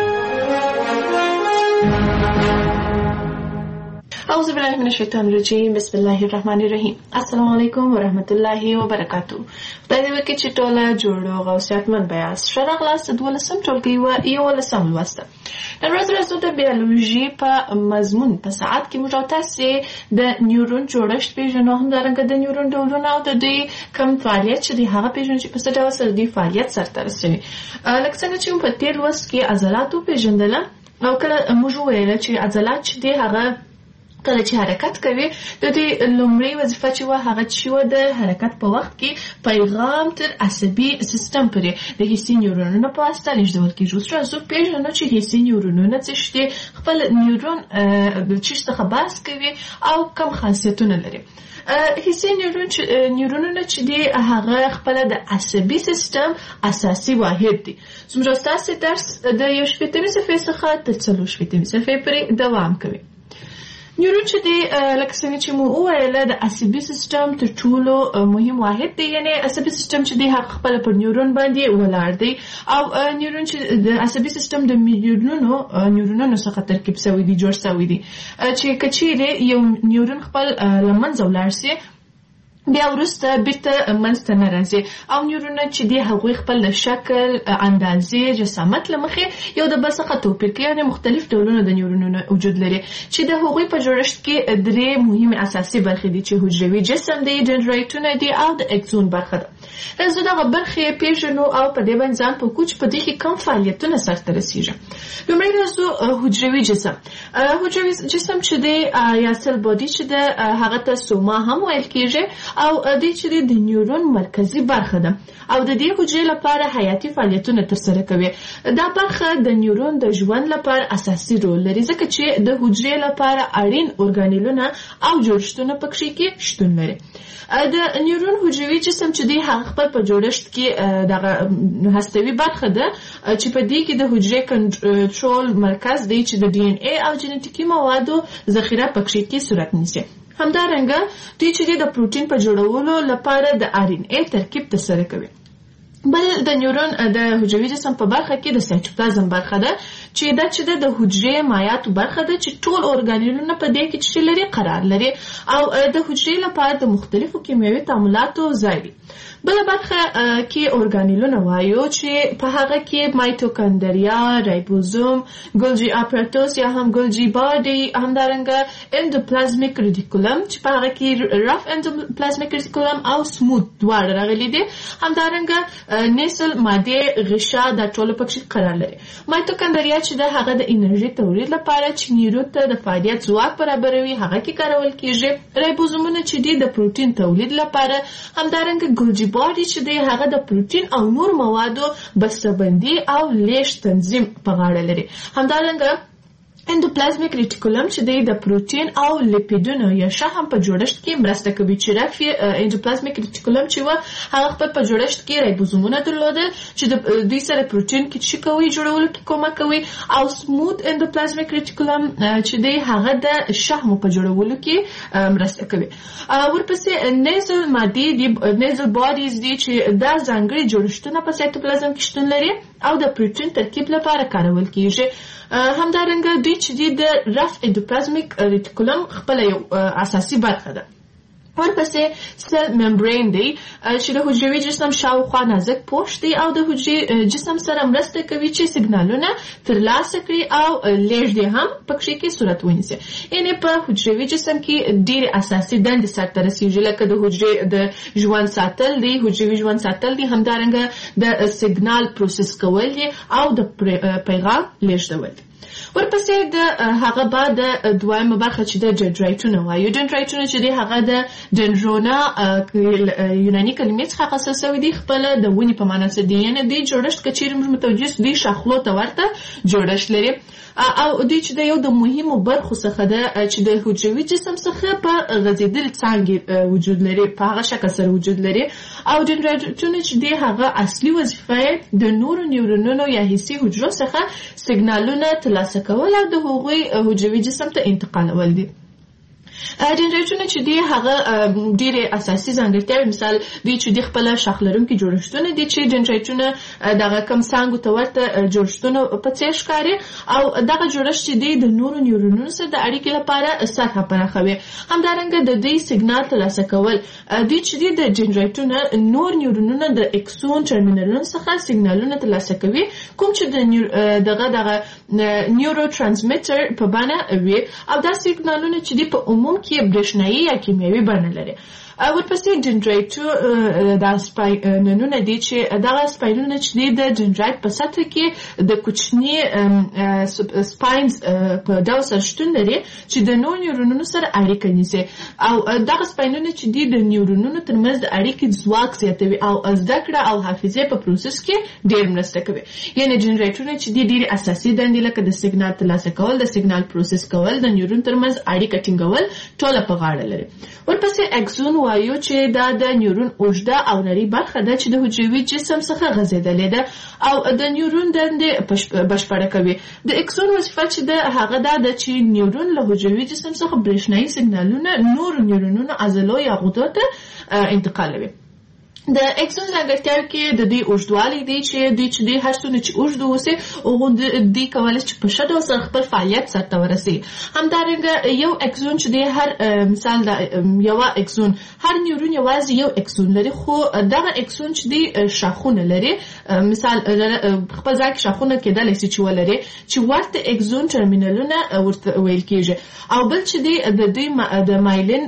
اعوذ بالله من الشیطان الرجیم. بسم الله الرحمن الرحیم. السلام علیکم ورحمت الله وبرکاتو. خدای دې وکړي چې ټوله جوړ او صحتمند بیاست. ښه راغلاست دولسم ټولګي و یولسم لوسته. نن ورځ راځو د بیولوژي په مضمون په ساعت کې موږ تاسو د نیورون جوړښت پیژنو، همدارنګه د نیورون ډولونه او د دوی کوم فعالیت چې د هغه پیژنو چې په څه ډول سره دوی فعالیت سرته رسوي. لکه څنګه چې په تیر لوست کې عضلات وپېژندله او کله موږ وویل چې عضلات چې دی هغه کله چې حرکت کوي د دې لومړی وظیفه چې و هغه چې و د حرکت په وخت کې پیغام تر عصبي سیستم پورې د حسي نیورونونو په واسطه لیږدول کېږي. اوس راځو پیژنو چې حسي نیورونونه څه شي، خپل نیورون چې څه بحث کوي او کوم خاصیتونه لري. حسي نیورون چې نیورونونه چې دی هغه خپل د عصبي سیستم اساسي واحد دی. څومره تاسو درس د یو شپږمې صفحې څخه تر څلور شپږمې صفحې پورې دوام کوي. نیورون چې دی لکه څنګه چې مو وویل د عصبي سیستم تر ټولو مهم واحد دی. یعنی عصبي سیستم چې دی هغه خپل پر نیورون باندې ولاړ دی او نیورون چې د عصبي سیستم د میلیونونو نیورونونو څخه ترکیب شوی دی، جوړ شوی دی. چې کچېرې یو نیورون خپل لمنځه ولاړ شي بیا وروسته بیرته منځته نه راځي او نیورونونه چې دی هغوی خپل د شکل، اندازې، جسامت له مخې یو د بل څخه توپیر کوي. یعنې مختلف ډولونه د نیورونونو وجود لري چې د هغوی په جوړښت کې درې مهمې اساسي برخې دي چې حجروي جسم دی، دندرایتونه دي او د اکسون برخه ده. راځو دغه برخې پیژنو او په دې باندې ځان پوه کړو چې په دې کې کوم فعالیتونه سرته رسیږي. لومړی راځو حجروي جسم. حجروي جسم چې دی یا سل باډي چې ده هغه ته سوما هم ویل کېږي او دې چې د نیورون مرکزی برخه ده او د دې حجرې لپاره حیاتي فعالیتونه ترسره کوي. دا برخه د نیورون د ژوند لپاره اساسي رول لري ځکه چې د حجرې لپاره اړین ارګانیلونه او جوړښتونه پکې کې شتون لري. د نیورون حجروي جسم چې دی هغه خپل په جوړښت کې دغه هستوي برخه ده چې په دې کې د حجرې کنټرول مرکز دی چې د ډي ان اي او جنټیکي موادو ذخیره پکې کې صورت نیسي. همدارنګه دوی چې د پروتین په جوړولو لپاره د آر ان اي ترکیب ترسره کوي. بل د نیورون د حجروي جسم په برخه کې د سایټوپلازم برخه ده چې دا چې د حجرې مایعاتو برخه ده چې ټول ارګانیلونه په دې کې چې لري قرار لري او د حجرې لپاره د مختلفو کیمیاوي تعاملاتو ځای دی. بل برخه کې ارګانیلونه وایو چې په هغه کې مایټوکاندریا، رایبوزوم، ګولجی اپاراتوس یا هم ګولجی باډي، همدارنګه اندوپلازمیک ریټیکولم چې په هغه کې رف اندوپلازمیک ریټیکولم او سموث دواړه راغلي دي. همدارنګه نیسل ماده غشا د ټولو پکې قرار لري. مایټوکاندریا چې د هغه د انرژي تولید لپاره چې نیورون ته د فعالیت ځواک برابروي هغه کې کارول کیږي. رایبوزومونه چې د پروتین تولید لپاره، همدارنګه ګولجی باډي چې دی هغه د پروتین او نور موادو بسته‌بندي او لیږد تنظیم په غاړه لري. همدارنګه اندوپلازمیک ریټیکولم چې د پروتین او لیپیدونو یا شحم په جوړښت کې مرسته کوي. چې رفي اندوپلازمیک ریټیکولم چې و هغه خپل په جوړښت کې رایبوزومونه درلودل چې د دوی سره پروتین کې چې کوي جوړولو کې کومک کوي او سموث اندوپلازمیک ریټیکولم چې دی هغه د شحم په جوړولو کې مرسته کوي. ورپسې نیزل مادي دی، نیزل باډیز دي چې دا ځانګړي جوړښتونه په سایټوپلازم کې شتون لري او د پروتین ترکیب لپاره کارول کیږي. همدارنګه دوی چې د رف اندوپلازمیک ریټیکولم خپل یو اساسي برخه ده. ورپسې سل ممبرین دی چې د حجروي جسم شاوخوا نازک پوښ دی او د حجري جسم سره مرسته کوي چې سیګنالونه ترلاسه کړي او لیږد یې هم پکې کې صورت ونیسي. یعنې په حجروي جسم کې ډېرې اساسي دندې سرته رسېږي لکه د حجرې د ژوند ساتل دی، حجروي ژوند ساتل دی، همدارنګه د سیګنال پروسس کول دی او د پیغام لیږدول دی. ورپسې د هغه بعد د دویمه برخه چې د ډندرایټونه وایو. ډندرایټونه چې دی هغه د ډندرونا یوناني کلمې څخه اخیستل سوي دي، خپله د ونې په معنا څه دي، یعنې دوی جوړښت که چیرې موږ متوجه سو دوی شاخلو ته ورته جوړښت لري او دوی چې د یو د مهمو برخو څخه ده چې د حجروي جسم څخه په غځېدل څانګې وجود لري، په هغه شکل سره وجود لري. او ډندرایټونه چې دی هغه اصلي وظیفه یې د نورو نیورونونو یا حسي حجرو څخه سیګنالونه ترلاسه کول او د هغوی حجروي جسم ته انتقالول دي. ډندرایټونه چې دی هغه ډېرې اساسي ځانګړتیاوې، مثال دوی چې دی خپله شاخ لرونکي جوړښتونه دي چې ډندرایټونه دغه کم څانګو ته ورته جوړښتونو په څېر ښکاري او دغه جوړښت چې دی د نورو نیورونونو سره د اړیکې لپاره سطحه پراخوي. همدارنګه د دوی سیګنال ترلاسه کول، دوی چې دی د ډندرایټونه نور نیورونونه د اکسون ټرمینلونو څخه سیګنالونه ترلاسه کوي، کوم چې د دغه دغه نیورو ترانسمیټر په بڼه وي او دا سیګنالونه چې دی په عموم کې برېښنایي یا کیمیاوي بڼه لري. ورپسې ډندرایټ دا سپاینونه دي چې دغه سپاینونه چې دي د ډندرایټ په سطحه کې د کوچني سپاینز په ډول سره شتون لري چې د نورو نیورونونو سره اړیکه نیسي او دغه سپاینونه چې دي د نیورونونو ترمنځ د اړیکې ځواک زیاتوي او زده کړه او حافظې په پروسس کې ډېر مرسته کوي. یعنې ډندرایټونه چې دي ډېرې اساسي دندې لکه د سیګنال ترلاسه کول، د سیګنال پروسس کول، د نیورون ترمنځ اړیکه ټینګول ټوله په غاړه لري. ورپسې اکسون وایو چې دا د نیورون اوږده او نرۍ برخه ده چې د حجروي جسم څخه غځېدلې ده او د نیورون دندې بشپړه کوي. د اکسون وظیفه چې ده هغه دا ده چې نیورون له حجروي جسم څخه برېښنایي سیګنالونه نورو نیورونونو عضلو یا غدو ته انتقالوي. د اکسون ځانګړتیاوې کې د دوی اوږدوالی دی چې دوی چې دوی هر څومره چې اوږد واوسي هغه دوی کولی چې په ښه ډول سره خپل فعالیت سرته ورسوي. همدارنګه یو اکسون چې دی هر مثال د یوه اکسون هر نیورون یوازې یو اکسون لري، خو دغه اکسون چې دی شاخونه لري، مثال خپل ځای کې شاخونه کېدلی سي چې ولري چې ورته اکسون ټرمینلونه ورته ویل کېږي. او بل چې دی د دوی د مایلین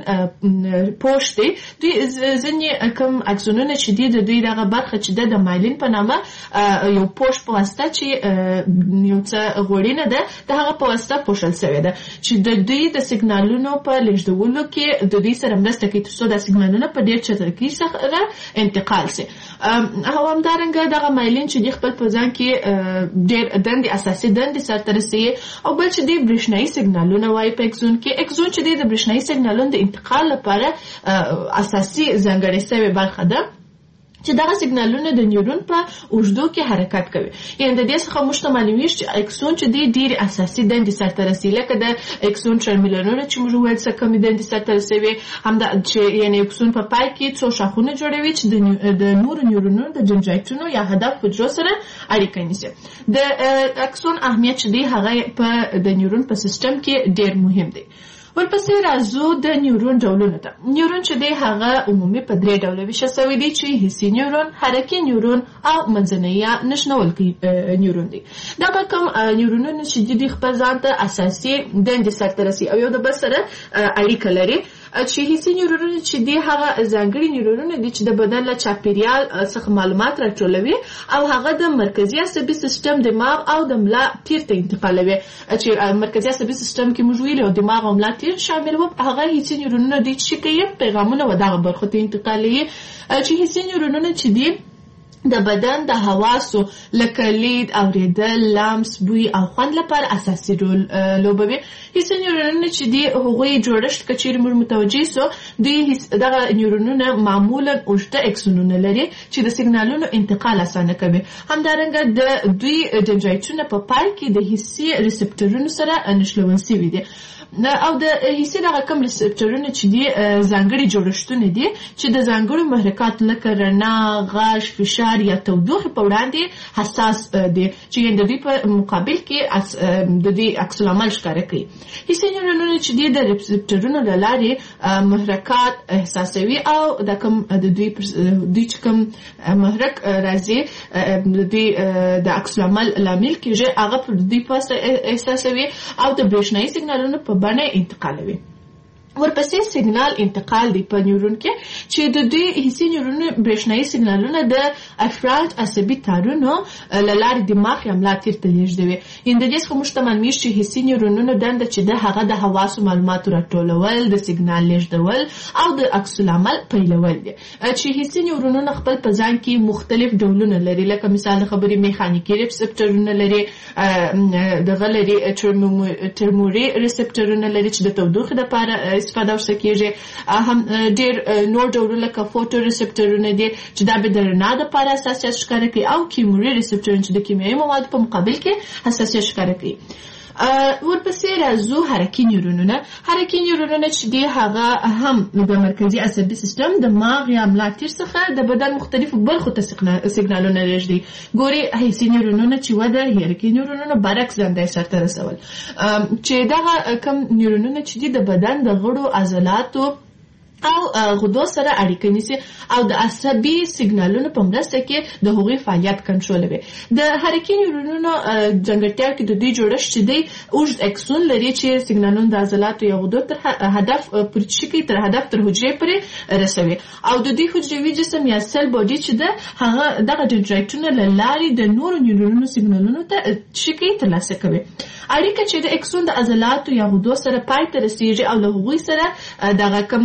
پوښ دی، دوی ځینې کوم اکسونونه چې دی د دوی دغه برخه چې ده د مایلین په نامه یو پوښ په واسطه چې یو څه غوړینه ده د هغه په واسطه پوښل سوې ده چې د دوی د سیګنالونو په لیږدولو کې د دوی سره مرسته کوي تر څو دا سیګنالونه په ډېر چټکۍ سره انتقال سي. او همدارنګه دغه مایلین چې دی خپل په ځان کې ډېر دندې اساسي دندې سرته رسوي. او بل چې دی برېښنایي سیګنالونه وایي په اکسون کې. اکسون چې دی د برېښنایي سیګنالونو د انتقال لپاره اساسي ځانګړې سوې برخه ده چې دغه سیګنالونه د نیورون په اوږدو کې حرکت کوي. یعنې د دې څخه موږ ته معلومیږي چې اکسون چې دی ډېرې اساسي دندې سرته رسوي، لکه د اکسون ټرمینلونه چې موږ وویل څه کمې دندې سرته رسوي، همدا چې یعنې اکسون په پای کې څو شاخونه جوړوي چې د نورو نیورونونو د ډندرایټونو یا هدف حجرو سره اړیکه نیسي. د اکسون اهمیت چې دی هغه په د نیورون په سیستم کې ډېر مهم دی. ورپسې راځو د نیورون ډولونو ته. نیورون چې دی هغه عمومي په درې ډوله ویشل سوی دی چې حسي نیورون، حرکي نیورون او منځنی یا نښلونکی نیورون دی. دا به کوم نیورونونه چې دي خپل ځان ته اساسي دندې سرته رسوي او یو د بل سره اړیکه لري. چې حسي نیورونونه چې دی هغه ځانګړي نیورونونه دي چې د بدن له چاپیریال څخه معلومات راټولوي او هغه د مرکزي عصبي سیستم، دماغ او د ملا تیر ته انتقالوي. چې مرکزي عصبي سیستم کې موږ ویلي او دماغ او ملا تیر شامل وو، هغه حسي نیورونونه دي چې کوي پیغامونه و دغه برخو ته انتقالوي. چې حسي نیورونونه چې دي د بدن د حواسو لکه لید، اوریدل، لمس، بوی او خوند لپاره اساسي رول لوبوي. حسي نیورونونه چې دي هغوی جوړښت که چیرې موږ متوجه سو، دوی دغه نیورونونه معمولا اوږده اکسونونه لري چې د سیګنالونو انتقال اسانه کوي. همدارنګه د دوی ډندرایټونه په پای کې د حسي ریسپټرونو سره نښلول سوي دي. او د حسي دغه کوم ریسپټرونه چې دي ځانګړي جوړښتونه دي چې د ځانګړو محرکاتو لکه رڼا، غږ، فشار حرارت یا تودوخه په وړاندې حساس دي چې د دوی په مقابل کې د دوی عکس العمل ښکاره کوي. حسي نیورونونه چې دي د ریسپټرونو له لارې محرکات احساسوي او د کوم د دوی دوی چې کوم محرک راځي د دوی د عکس العمل لامل کېږي هغه په دوی په احساسوي او د برېښنایي سیګنالونو په بڼه انتقالوي. ورپسې سیګنال انتقال دی په نیورون کې چې د دوی حسي نیورونو برېښنایي سیګنالونه د افراد عصبي تارونو له لارې دماغ یا ملا تیر ته لیږدوي. د دې څخه موږ ته معلومیږي چې حسي نیورونونو دنده چې ده هغه د حواسو معلوماتو راټولول، د سیګنال لیږدول او د عکس العمل پیلول دي. چې حسي نیورونونه خپل په ځان کې مختلف ډولونه لري، لکه مثال خبرې میخانیکي ریسپټرونه لري، دغه لري ترموري ریسپټرونه لري چې د تودوخې لپاره استفاده ورسره کېږي. هم ډېر نور ډولونه لکه فوټو ریسپټرونه دي چې دا به د رڼا دپاره حساسیت ښکاره کوي او کیموري ریسپټرونه چې د کیمیاوي موادو په مقابل کې حساسیت ښکاره کوي. ورپسې راځو حرکي نیورونونه. حرکي نیورونونه چې دي هغه هم د مرکزي عصبي سیستم د ماغ یا ملا تیر څخه د بدن مختلفو برخو ته سیګنالونه لیږدي. ګوري حسي نیورونونه چې وده حرکي نیورونونه برعکس دنده یې سرته رسول، چې دغه کم نیورونونه چې دي د بدن د غړو عضلاتو او غدو سره اړیکه نیسي او د عصبي سیګنالونو په مرسته کې د هغوی فعالیت کنټرولوي. د حرکي نیورونونو ځانګړتیا کې د دوی جوړښت چې دی اوږد اکسون لري چې سیګنالونه د عضلاتو یا غدو تر هدف پورې شي تر هدف تر حجرې پورې رسوي او د دوی حجروي جسم یا سل باډي چې ده هغه دغه ډنډرایټونه له لارې د نورو نیورونونو سیګنالونو ته شي ترلاسه کوي. اړیکه چې د اکسون د عضلاتو یا غدو سره پای ته رسیږي او له هغوی سره دغه کم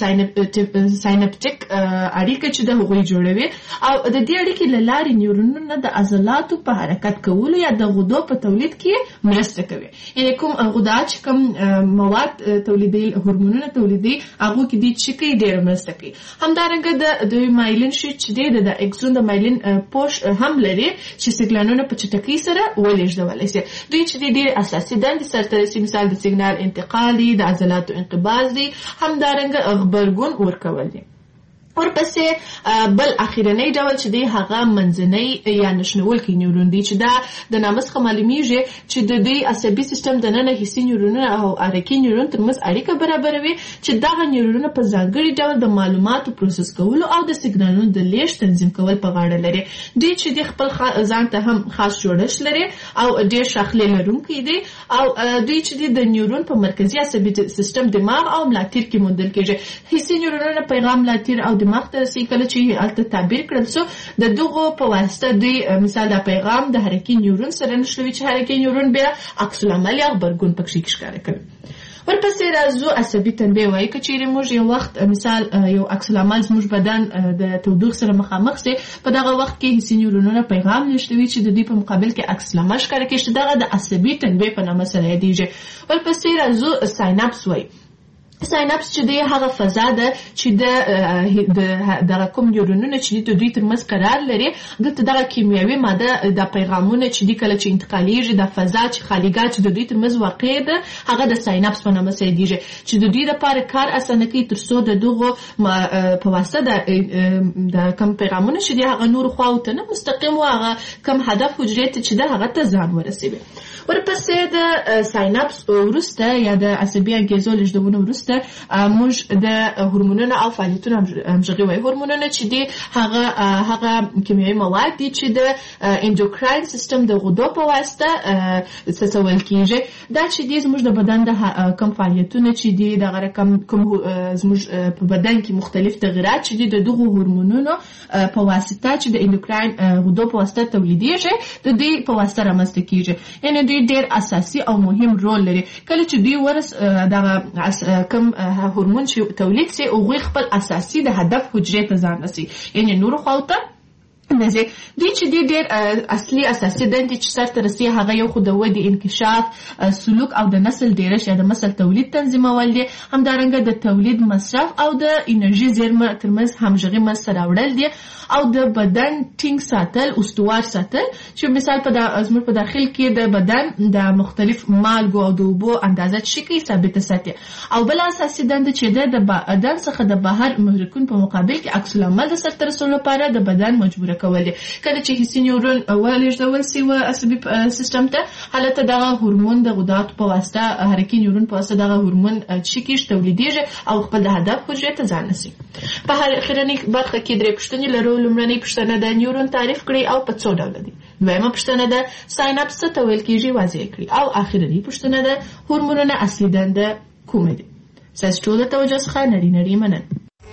ساینپټیک اړیکه چې د هغوی جوړوي او د دې اړیکې له لارې نیورونونه د عضلاتو په حرکت کولو یا د غدو په تولید کې مرسته کوي. یعنې کوم غدا چې کوم مواد تولیدوي، هورمونونه تولیدوي، هغو کې دې چې کوي ډېره مرسته کوي. همدارنګه د دوی مایلین شیټ چې دی د اکسون د مایلین پوش هم لري چې سیګنالونه په چټکۍ سره ولېږدولی شي. دوی چې دی ډېر اساسي دندې سرته رسي، مثال د سیګنال انتقال دی، د عضلاتو انقباض دی، همدارنګه غبرګون ورکول دي. ورپسې بل اخیرنی ډول چې دی هغه منځنی یا نشنولکی نیورون دی چې دا د نامه څخه معلومیږي چې د دوی عصبي سیستم دننه حسي نیورونونه او حرکي نیورون ترمنځ اړیکه برابروي چې دغه نیورونونه په ځانګړي ډول د معلوماتو پروسس کولو او د سیګنالونو د لیږد تنظیم کول په غاړه لري. دوی چې دی خپل ځان ته هم خاص جوړښت لري او ډېر شاخلې لرونکي دي او دوی چې دی د نیورون په مرکزي عصبي سیستم دماغ او ملاتیر کې موندل کېږي. حسي نیورونونه پیغام ملاتیر او دماغ ته رسي کله چې هلته تعبیر کړل سو د دغو په واسطه دوی مثال د پیغام د حرکي نیورون سره نښلوي چې حرکي نیورون بیا عکس العمل یا غبرګون پکې ښکاره کوي. ورپسې راځو عصبي تنبیه وایي که چیرې موږ یو وخت مثال یو عکس العمل زموږ بدن د تودوخې سره مخامخ سي، په دغه وخت کې حسي نیورونونه پیغام لیږدوي چې د دوی په مقابل کې عکس العمل ښکاره کوي چې دغه د عصبي تنبیه په نامه سره یادیږي. ورپسې راځو سایناپس وایي. سایناپس چې دی هغه فضا ده چې د دغه کوم نیورونونه چې د دوی ترمنځ قرار لري، دلته دغه کیمیاوي ماده د پیغامونه چې دی کله چې انتقالیږي د فضا چې خالیګاه چې د دوی ترمنځ واقع ده هغه د سایناپس په نامه سره یادیږي چې د دوی لپاره کار اسانه کوي تر څو د دغو په واسطه د کوم پیغامونه چې دی هغه نورو خواو ته نه مستقیم و هغه کوم هدف حجرې ته چې ده هغه ته ځان ورسوي. ورپسې د سایناپس وروسته یا د عصبي انګیزو لیږدونو وروسته موږ د هورمونونو او فعالیتونو همغږي وایي. هورمونونه چې دي هغه هغه کیمیاوي مواد دي چې د اندوکراین سیستم د غدو په واسطه څڅول کېږي. دا چې دي زموږ د بدن د کوم فعالیتونه چې دي دغه رقم کوم زموږ په بدن کې مختلف تغیرات چې دي د دغو هورمونونو په واسطه چې د اندوکراین غدو په واسطه تولیدېږي د دې په واسطه رامنځته کېږي. یعنې دوی ډېر اساسي او مهم رول لري. کله چې دوی ورس دغه کوم هورمون چې تولید سي هغوی خپل اساسي د هدف حجرې ته ځان رسي، یعنې نورو خواو ته نزي. دوی چې دی ډېر اصلي اساسي دندې چې سرته رسي هغه یو خو د ودې انکشاف، سلوک او د نسل ډېرش یا د نسل تولید تنظیمول دي، همدارنګه د تولید مصرف او د انرژي زیرمه ترمنځ همغږي منځته راوړل دي او د بدن ټینګ ساتل، استوار ساتل چې مثال په زموږ په داخل کې د بدن د مختلف مالګو او د اوبو اندازه چې کوي ثابته ساتي. او بل اساسي دنده چې ده د بدن څخه د بهر محرکونو په مقابل کې عکس العمل د سرته رسولو لپاره د بدن مجبوره کولې. کله چې حسي نیورون ولېږدول سي و عصبي سیستم ته حالت دغه هورمون د غدات په واسطه حرکي نیورون په واسطه دغه هورمون چې کیش تولیدېږي او خپل هدف حجرې ته ځان نسی. په اخرنۍ برخه کې درې پوښتنې لرو. لومړنۍ پوښتنه د نیورون تعریف کړئ او په څو ډوله دي. دویمه پوښتنه ده سایناپس څه ته ویل کېږي واضح کړئ او اخرنۍ پوښتنه ده هورمونونه اصلي دنده کومه دي. ستاسو ټولو توجه څخه نړۍ نړۍ مننه.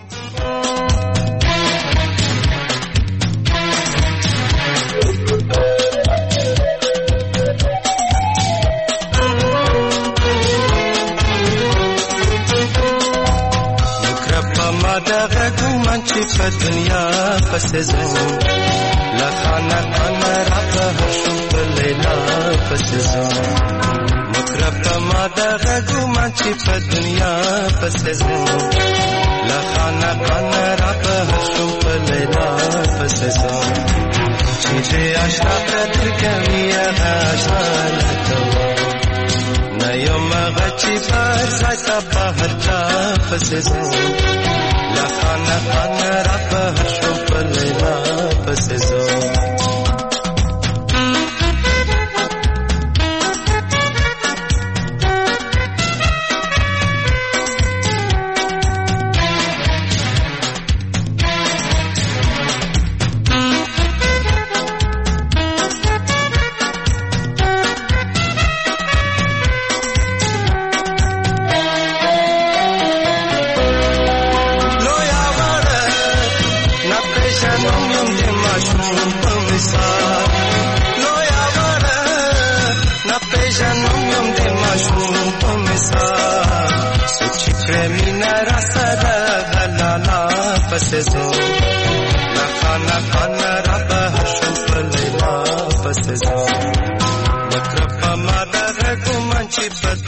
چې په دنیا پسې ځم لخانه خانه را په هشو په لیلا پسې ځم مکرب ما دغه ګومان چې په دنیا پسې ځم لخانه خانه را په هشو په لیلا پسې ځم چې دې اشنا قدر کوي هغه اشنا کوه نه یم هغه چې پر ځای ته بهر چا پسې ځم لخانه خانه را په هشو په لیلا پسې ځم پسې ځو لخانه خانه را په هشو په لیلا پسې ځو مکرب ما دغه ګومان چې په